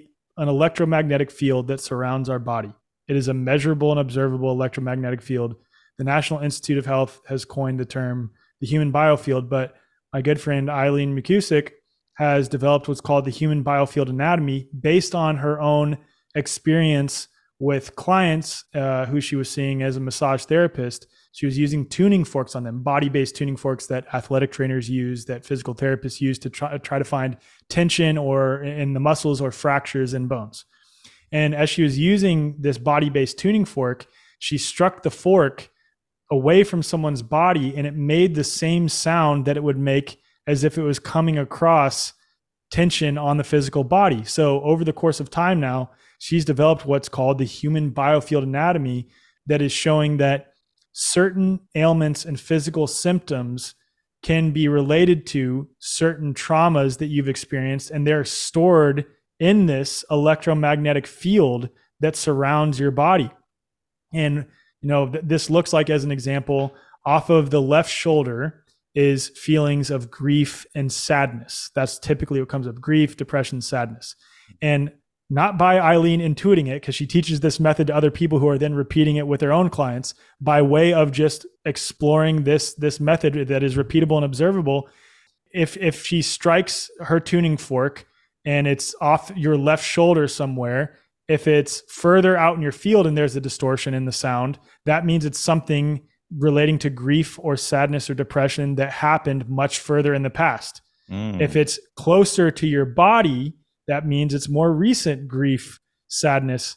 an electromagnetic field that surrounds our body. It is a measurable and observable electromagnetic field. The National Institute of Health has coined the term the human biofield, but my good friend Eileen McCusick has developed what's called the human biofield anatomy based on her own experience with clients who she was seeing as a massage therapist. She was using tuning forks on them, body-based tuning forks that athletic trainers use, that physical therapists use to try to find tension or in the muscles or fractures in bones. And as she was using this body-based tuning fork, she struck the fork away from someone's body and it made the same sound that it would make as if it was coming across tension on the physical body. So over the course of time now, she's developed what's called the human biofield anatomy that is showing that certain ailments and physical symptoms can be related to certain traumas that you've experienced, and they're stored in this electromagnetic field that surrounds your body. And this looks like, as an example, off of the left shoulder is feelings of grief and sadness. That's typically what comes up: grief, depression, sadness. And not by Eileen intuiting it, because she teaches this method to other people who are then repeating it with their own clients by way of just exploring this method that is repeatable and observable. If she strikes her tuning fork and it's off your left shoulder somewhere, if it's further out in your field and there's a distortion in the sound, that means it's something relating to grief or sadness or depression that happened much further in the past. If it's closer to your body, that means it's more recent grief, sadness,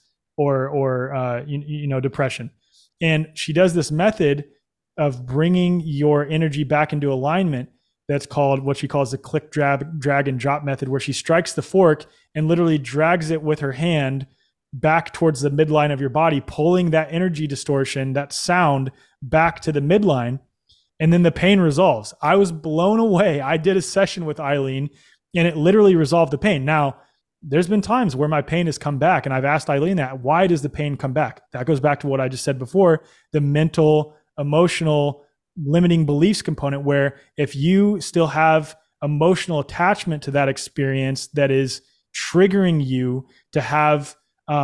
or depression. And she does this method of bringing your energy back into alignment. That's called what she calls the click, drag, and drop method, where she strikes the fork and literally drags it with her hand back towards the midline of your body, pulling that energy distortion, that sound, back to the midline. And then the pain resolves. I was blown away. I did a session with Eileen and it literally resolved the pain. Now, there's been times where my pain has come back, and I've asked Eileen that. Why does the pain come back? That goes back to what I just said before, the mental, emotional, limiting beliefs component, where if you still have emotional attachment to that experience that is triggering you to have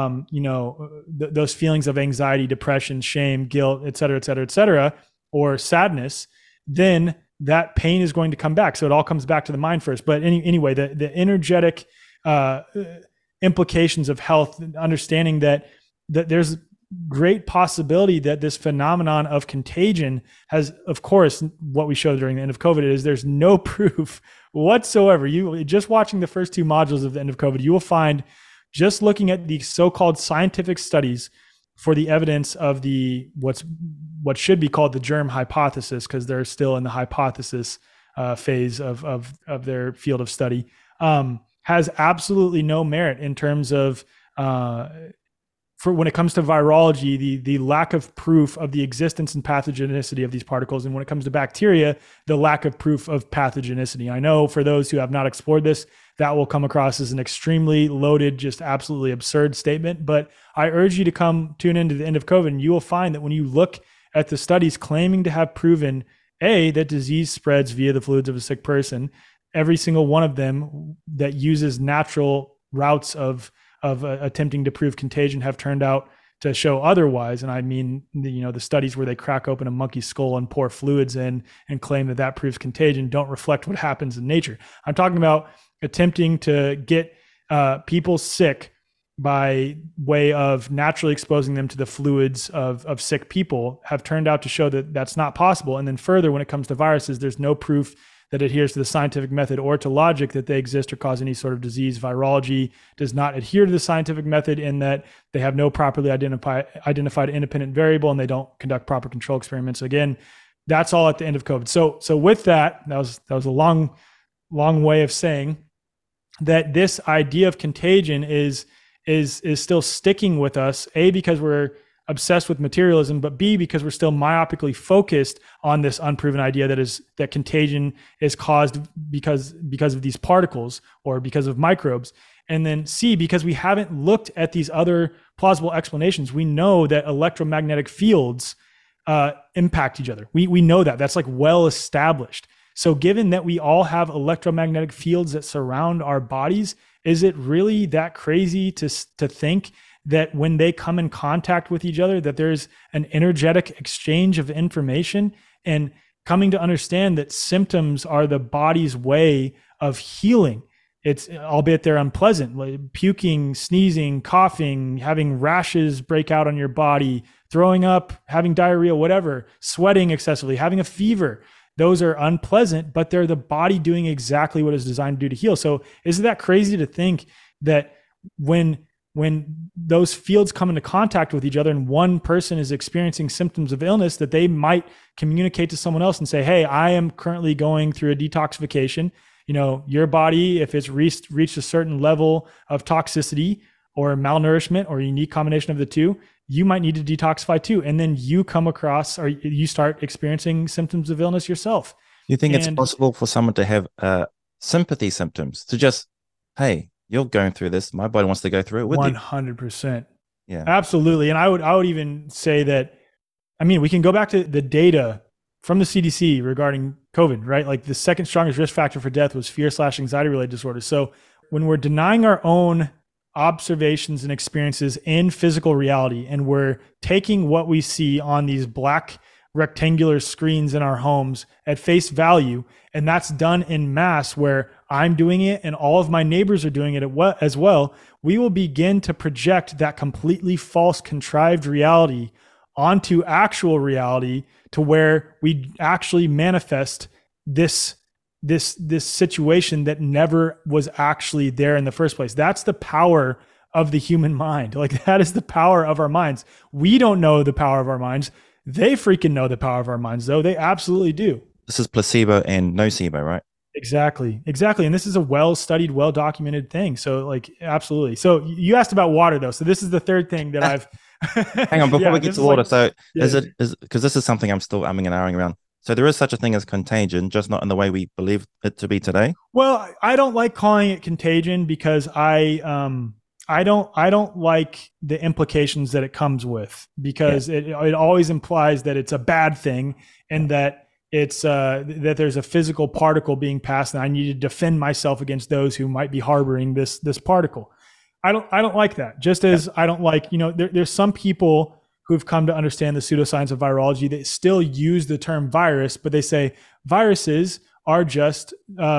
those feelings of anxiety, depression, shame, guilt, et cetera, or sadness, then that pain is going to come back. So it all comes back to the mind first. But anyway, the energetic implications of health, understanding that there's great possibility that this phenomenon of contagion has, of course, what we showed during the end of COVID is there's no proof whatsoever. You just watching the first two modules of the end of COVID, you will find, just looking at the so-called scientific studies for the evidence of what should be called the germ hypothesis, because they're still in the hypothesis phase of their field of study, has absolutely no merit in terms of for when it comes to virology, the lack of proof of the existence and pathogenicity of these particles. And when it comes to bacteria, the lack of proof of pathogenicity. I know for those who have not explored this, that will come across as an extremely loaded, just absolutely absurd statement. But I urge you to come tune into the end of COVID, and you will find that when you look at the studies claiming to have proven, A, that disease spreads via the fluids of a sick person, every single one of them that uses natural routes of attempting to prove contagion have turned out to show otherwise. And I mean, the studies where they crack open a monkey's skull and pour fluids in and claim that that proves contagion don't reflect what happens in nature. I'm talking about attempting to get people sick by way of naturally exposing them to the fluids of sick people have turned out to show that that's not possible. And then further, when it comes to viruses, there's no proof that adheres to the scientific method or to logic that they exist or cause any sort of disease. Virology does not adhere to the scientific method in that they have no properly identified independent variable, and they don't conduct proper control experiments. Again, that's all at the end of COVID. So with that was a long way of saying that this idea of contagion is still sticking with us, A, because we're obsessed with materialism, but B, because we're still myopically focused on this unproven idea that contagion is caused because of these particles or because of microbes. And then C, because we haven't looked at these other plausible explanations. We know that electromagnetic fields impact each other. We know that. That's like well established. So given that we all have electromagnetic fields that surround our bodies, is it really that crazy to think that when they come in contact with each other, that there's an energetic exchange of information? And coming to understand that symptoms are the body's way of healing. It's, albeit they're unpleasant, like puking, sneezing, coughing, having rashes break out on your body, throwing up, having diarrhea, whatever, sweating excessively, having a fever. Those are unpleasant, but they're the body doing exactly what it's designed to do to heal. So isn't that crazy to think that when those fields come into contact with each other and one person is experiencing symptoms of illness, that they might communicate to someone else and say, hey, I am currently going through a detoxification. Your body, if it's reached a certain level of toxicity or malnourishment or a unique combination of the two, you might need to detoxify too. And then you come across, or you start experiencing symptoms of illness yourself. You think it's possible for someone to have sympathy symptoms, to just, hey, you're going through this, my body wants to go through it with 100%. Yeah, absolutely. And I would even say that, we can go back to the data from the CDC regarding COVID, right? Like the second strongest risk factor for death was fear/anxiety related disorders. So when we're denying our own observations and experiences in physical reality, and we're taking what we see on these black rectangular screens in our homes at face value, and that's done in mass where I'm doing it and all of my neighbors are doing it as well, we will begin to project that completely false, contrived reality onto actual reality, to where we actually manifest this situation that never was actually there in the first place. That's the power of the human mind. Like, that is the power of our minds. We don't know the power of our minds. They freaking know the power of our minds, though. They absolutely do. This is placebo and nocebo, right? Exactly. And this is a well-studied, well-documented thing. So, like, absolutely. So you asked about water, though. So this is the third thing that I've... Hang on, before we get to water. Is it because this is something I'm still umming and ahhing around. So there is such a thing as contagion, just not in the way we believe it to be today. Well, I don't like calling it contagion because I don't like the implications that it comes with, because it always implies that it's a bad thing, and that it's that there's a physical particle being passed, and I need to defend myself against those who might be harboring this particle. I don't like that. Just as I don't like, there's some people who've come to understand the pseudoscience of virology that still use the term virus, but they say viruses are just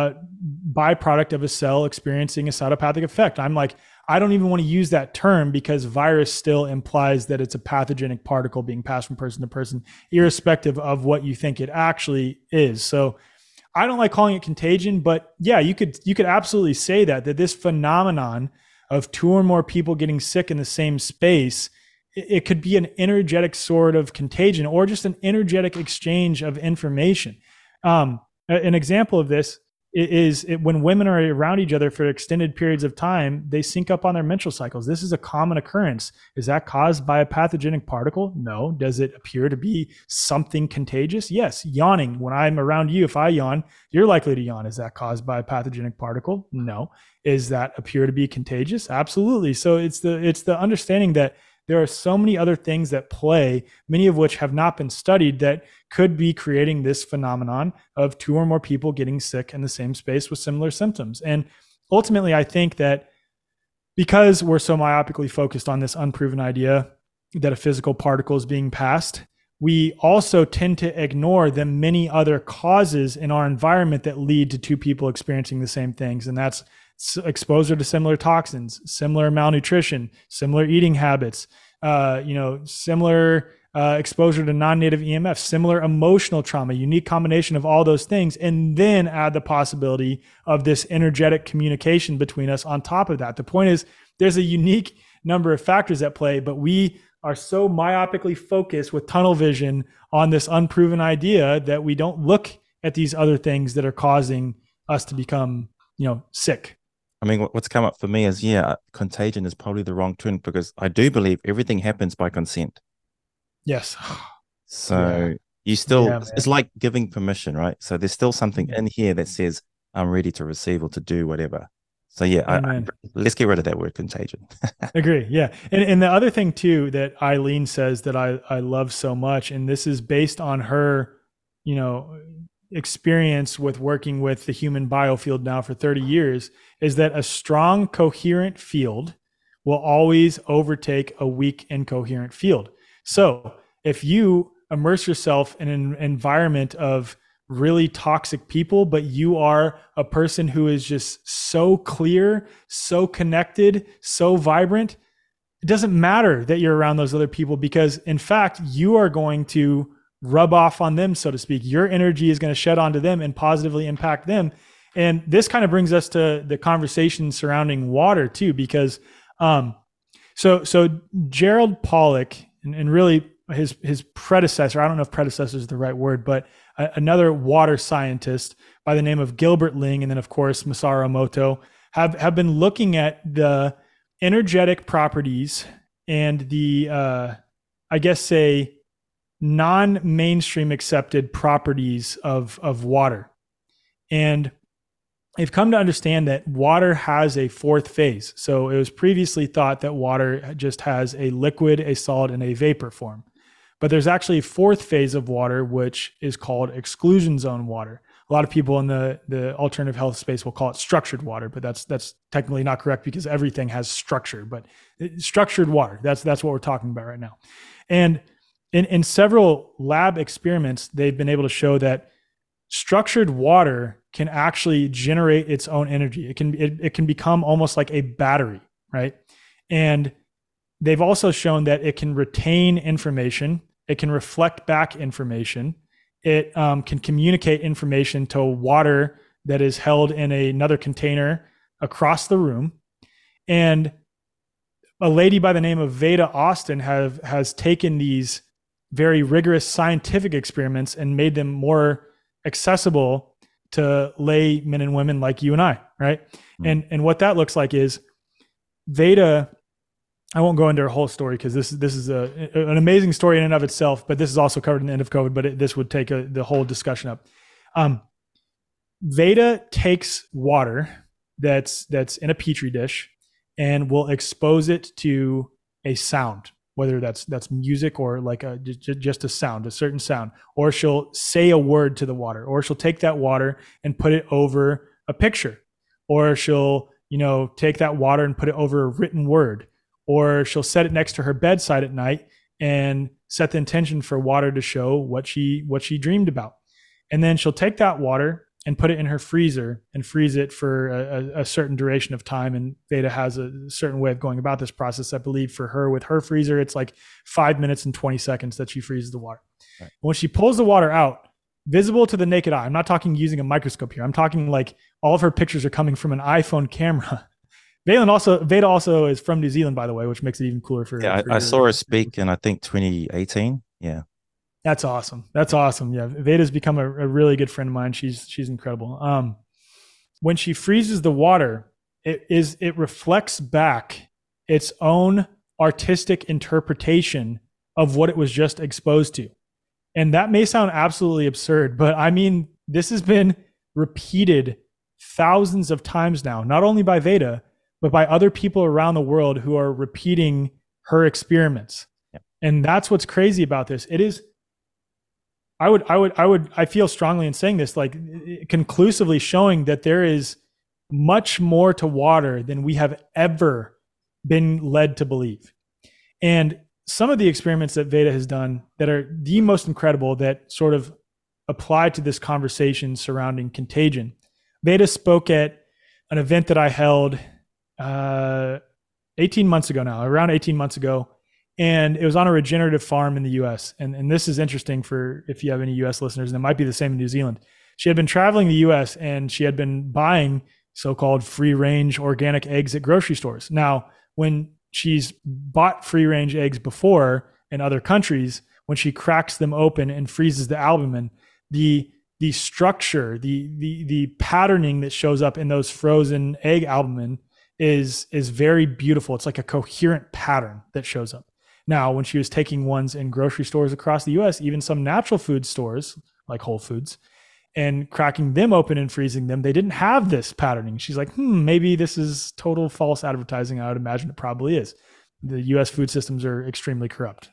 byproduct of a cell experiencing a cytopathic effect. I'm like, I don't even want to use that term, because virus still implies that it's a pathogenic particle being passed from person to person, irrespective of what you think it actually is. So I don't like calling it contagion, but yeah, you could absolutely say that this phenomenon of two or more people getting sick in the same space, it could be an energetic sort of contagion, or just an energetic exchange of information. An example of this is when women are around each other for extended periods of time, they sync up on their menstrual cycles. This is a common occurrence. Is that caused by a pathogenic particle? No. Does it appear to be something contagious? Yes. Yawning. When I'm around you, if I yawn, you're likely to yawn. Is that caused by a pathogenic particle? No. Is that appear to be contagious? Absolutely. So it's the understanding that there are so many other things that play, many of which have not been studied, that could be creating this phenomenon of two or more people getting sick in the same space with similar symptoms. And ultimately, I think that because we're so myopically focused on this unproven idea, that a physical particle is being passed, we also tend to ignore the many other causes in our environment that lead to two people experiencing the same things. And that's exposure to similar toxins, similar malnutrition, similar eating habits, similar exposure to non-native EMF, similar emotional trauma, unique combination of all those things, and then add the possibility of this energetic communication between us on top of that. The point is, there's a unique number of factors at play, but we are so myopically focused with tunnel vision on this unproven idea that we don't look at these other things that are causing us to become, sick. I mean, what's come up for me is, contagion is probably the wrong term, because I do believe everything happens by consent. Yes. So you still, it's like giving permission, right? So there's still something in here that says, I'm ready to receive or to do whatever. So let's get rid of that word contagion. Agree. Yeah. And the other thing too, that Eileen says that I love so much, and this is based on her, experience with working with the human biofield now for 30 years, is that a strong, coherent field will always overtake a weak, incoherent field. So if you immerse yourself in an environment of really toxic people, but you are a person who is just so clear, so connected, so vibrant, it doesn't matter that you're around those other people, because in fact, you are going to rub off on them, so to speak. Your energy is going to shed onto them and positively impact them. And this kind of brings us to the conversation surrounding water too, because so Gerald Pollack and really his predecessor, I don't know if predecessor is the right word, but another water scientist by the name of Gilbert Ling, and then of course Masaru Emoto, have been looking at the energetic properties and the non-mainstream accepted properties of water. And they've come to understand that water has a fourth phase. So it was previously thought that water just has a liquid, a solid, and a vapor form. But there's actually a fourth phase of water, which is called exclusion zone water. A lot of people in the alternative health space will call it structured water, but that's technically not correct, because everything has structure. But structured water, that's what we're talking about right now. And in several lab experiments, they've been able to show that structured water can actually generate its own energy. It can become almost like a battery, right? And they've also shown that it can retain information. It can reflect back information. It can communicate information to water that is held in another container across the room. And a lady by the name of Veda Austin has taken these very rigorous scientific experiments and made them more accessible to lay men and women like you and I, right? Mm. And what that looks like is Veda, I won't go into her whole story, because this is an amazing story in and of itself, but this is also covered in the end of COVID, but this would take the whole discussion up. Veda takes water that's in a petri dish and will expose it to a sound, whether that's music or like just a sound, a certain sound, or she'll say a word to the water, or she'll take that water and put it over a picture, or she'll, take that water and put it over a written word, or she'll set it next to her bedside at night and set the intention for water to show what she dreamed about. And then she'll take that water and put it in her freezer and freeze it for a certain duration of time. And Veda has a certain way of going about this process. I believe for her, with her freezer, it's like 5 minutes and 20 seconds that she freezes the water. Right. When she pulls the water out, visible to the naked eye, I'm not talking using a microscope here. I'm talking like all of her pictures are coming from an iPhone camera. Veda also is from New Zealand, by the way, which makes it even cooler for her. I saw her speak in, I think, 2018. Yeah. That's awesome. Yeah. Veda's become a really good friend of mine. She's incredible. When she freezes the water, it reflects back its own artistic interpretation of what it was just exposed to. And that may sound absolutely absurd, but I mean, this has been repeated thousands of times now, not only by Veda, but by other people around the world who are repeating her experiments. Yeah. And that's what's crazy about this. It is, I feel strongly in saying this, like conclusively showing that there is much more to water than we have ever been led to believe. And some of the experiments that Veda has done that are the most incredible that sort of apply to this conversation surrounding contagion. Veda spoke at an event that I held 18 months ago now, around 18 months ago. And it was on a regenerative farm in the US. And this is interesting for if you have any US listeners, and it might be the same in New Zealand. She had been traveling the US and she had been buying so-called free-range organic eggs at grocery stores. Now, when she's bought free-range eggs before in other countries, when she cracks them open and freezes the albumin, the structure, the patterning that shows up in those frozen egg albumin is very beautiful. It's like a coherent pattern that shows up. Now, when she was taking ones in grocery stores across the US, even some natural food stores like Whole Foods, and cracking them open and freezing them, they didn't have this patterning. She's like, maybe this is total false advertising. I would imagine it probably is. The US food systems are extremely corrupt.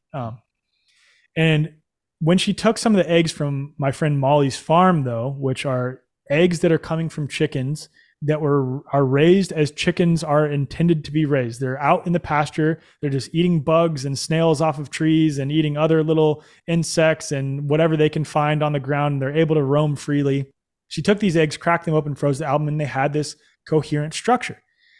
And when she took some of the eggs from my friend Molly's farm, though, which are eggs that are coming from chickens that are raised as chickens are intended to be raised. They're out in the pasture. They're just eating bugs and snails off of trees and eating other little insects and whatever they can find on the ground. And they're able to roam freely. She took these eggs, cracked them open, froze the albumin. They had this coherent structure.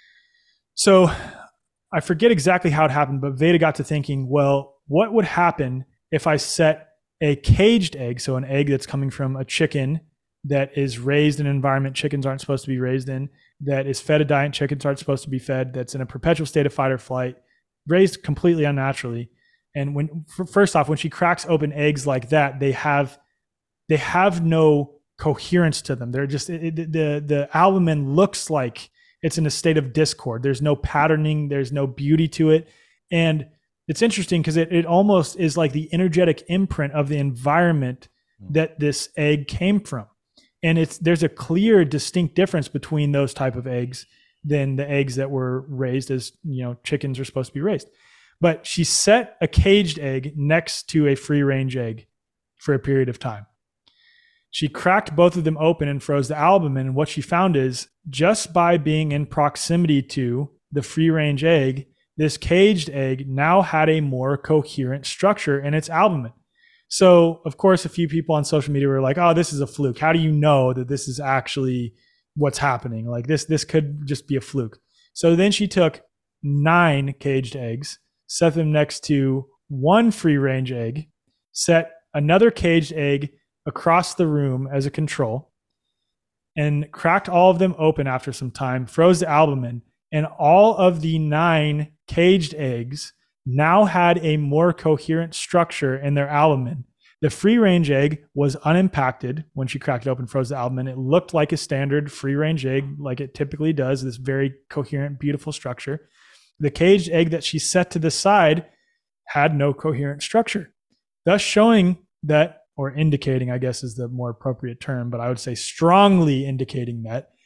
So I forget exactly how it happened, but Veda got to thinking, well, what would happen if I set a caged egg, so an egg that's coming from a chicken that is raised in an environment chickens aren't supposed to be raised in, that is fed a diet chickens aren't supposed to be fed, that's in a perpetual state of fight or flight, raised completely unnaturally. And first off, when she cracks open eggs like that, they have no coherence to them. They're just, the albumin looks like it's in a state of discord. There's no patterning, there's no beauty to it. And it's interesting because it almost is like the energetic imprint of the environment that this egg came from. And there's a clear, distinct difference between those type of eggs than the eggs that were raised as, chickens are supposed to be raised. But she set a caged egg next to a free-range egg for a period of time. She cracked both of them open and froze the albumin. And what she found is just by being in proximity to the free-range egg, this caged egg now had a more coherent structure in its albumin. So, of course, a few people on social media were like, oh, this is a fluke. How do you know that this is actually what's happening? Like this could just be a fluke. So then she took 9 caged eggs, set them next to one free-range egg, set another caged egg across the room as a control, and cracked all of them open after some time, froze the albumin, and all of the 9 caged eggs now had a more coherent structure in their albumin. The free-range egg was unimpacted when she cracked it open, froze the albumin. It looked like a standard free-range egg, like it typically does, this very coherent, beautiful structure. The caged egg that she set to the side had no coherent structure, thus showing that, or indicating, I guess is the more appropriate term, but I would say strongly indicating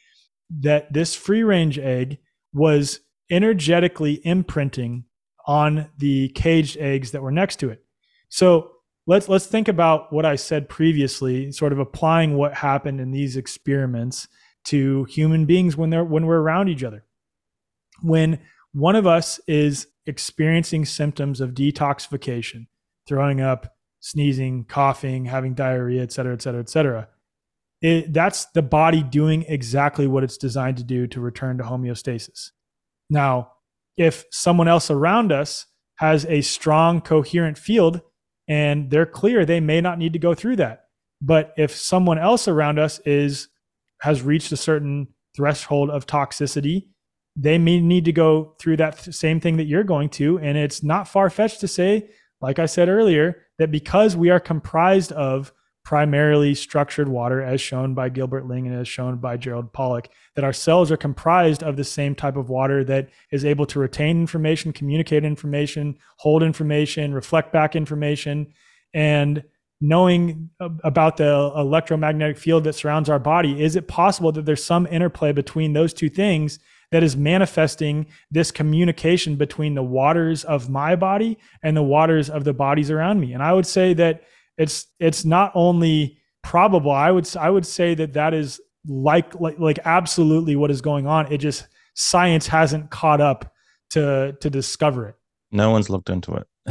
that this free-range egg was energetically imprinting on the caged eggs that were next to it. So let's think about what I said previously, sort of applying what happened in these experiments to human beings when we're around each other. When one of us is experiencing symptoms of detoxification, throwing up, sneezing, coughing, having diarrhea, et cetera, et cetera, et cetera, that's the body doing exactly what it's designed to do to return to homeostasis. Now, if someone else around us has a strong, coherent field and they're clear, they may not need to go through that. But if someone else around us has reached a certain threshold of toxicity, they may need to go through that same thing that you're going to. And it's not far-fetched to say, like I said earlier, that because we are comprised of primarily structured water, as shown by Gilbert Ling and as shown by Gerald Pollack, that our cells are comprised of the same type of water that is able to retain information, communicate information, hold information, reflect back information. And knowing about the electromagnetic field that surrounds our body, is it possible that there's some interplay between those two things that is manifesting this communication between the waters of my body and the waters of the bodies around me? And I would say that it's not only probable, I would say that is like absolutely what is going on. It just, science hasn't caught up to discover it. No one's looked into it.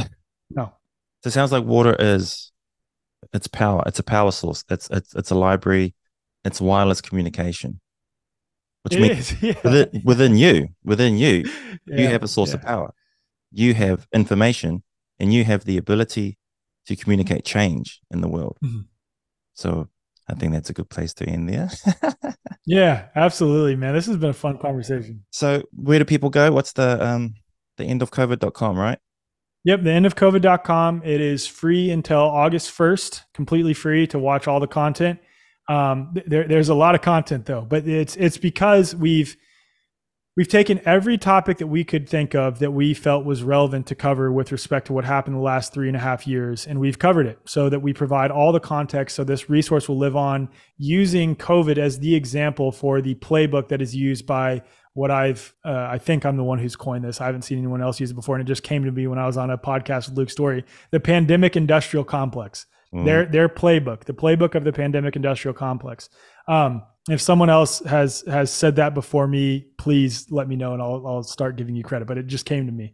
No. So it sounds like water is it's power. It's a power source. It's a library. It's wireless communication, which It means is. Yeah. within you, you Yeah. have a source of Yeah. power. You Yeah. have information, and you have the ability to communicate change in the world. Mhm. So I think that's a good place to end there. Yeah, absolutely, man. This has been a fun conversation. So where do people go? What's the endofcovid.com, right? Yep, the endofcovid.com. It is free until August 1st, completely free to watch all the content. There's a lot of content though, but it's because we've taken every topic that we could think of that we felt was relevant to cover with respect to what happened the last 3.5 years, and we've covered it so that we provide all the context. So this resource will live on, using COVID as the example for the playbook that is used by what I think I'm the one who's coined this. I haven't seen anyone else use it before, and it just came to me when I was on a podcast with Luke Story, the pandemic industrial complex. Mm. Their playbook, the playbook of the pandemic industrial complex. If someone else has said that before me, please let me know and I'll start giving you credit. But it just came to me,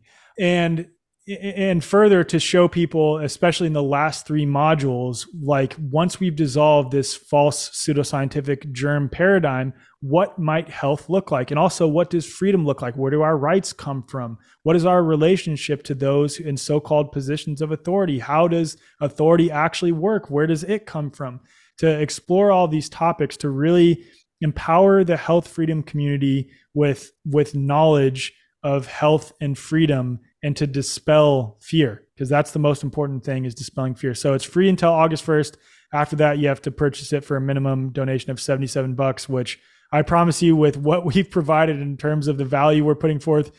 and further to show people, especially in the last 3 modules, like once we've dissolved this false pseudoscientific germ paradigm, what might health look like, and also what does freedom look like? Where do our rights come from? What is our relationship to those in so-called positions of authority? How does authority actually work? Where does it come from? To explore all these topics, to really empower the health freedom community with knowledge of health and freedom, and to dispel fear, because that's the most important thing, is dispelling fear. So it's free until August 1st. After that, you have to purchase it for a minimum donation of $77, which I promise you, with what we've provided in terms of the value we're putting forth,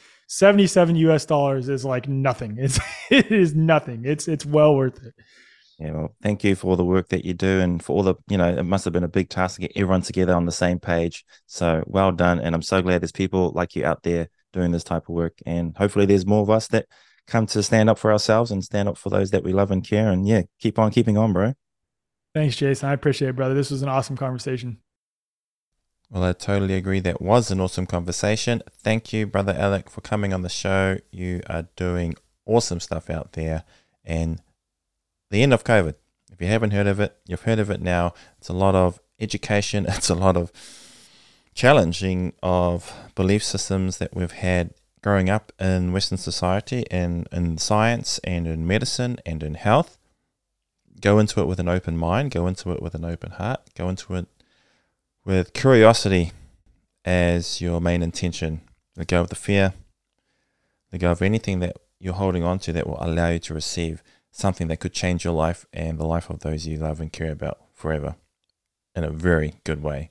$77 is like nothing. It is nothing. It's well worth it. Yeah, well, thank you for all the work that you do, and for all the, it must have been a big task to get everyone together on the same page. So well done. And I'm so glad there's people like you out there doing this type of work. And hopefully there's more of us that come to stand up for ourselves and stand up for those that we love and care. And yeah, keep on keeping on, bro. Thanks, Jason. I appreciate it, brother. This was an awesome conversation. Well, I totally agree. That was an awesome conversation. Thank you, Brother Alec, for coming on the show. You are doing awesome stuff out there. And the end of COVID, if you haven't heard of it, you've heard of it now. It's a lot of education. It's a lot of challenging of belief systems that we've had growing up in Western society, and in science and in medicine and in health. Go into it with an open mind. Go into it with an open heart. Go into it with curiosity as your main intention. Let go of the fear. Let go of anything that you're holding on to that will allow you to receive something that could change your life and the life of those you love and care about forever in a very good way.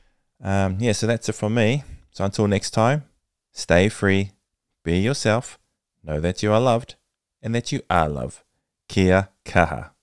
So that's it from me. So until next time, stay free, be yourself, know that you are loved and that you are love. Kia kaha.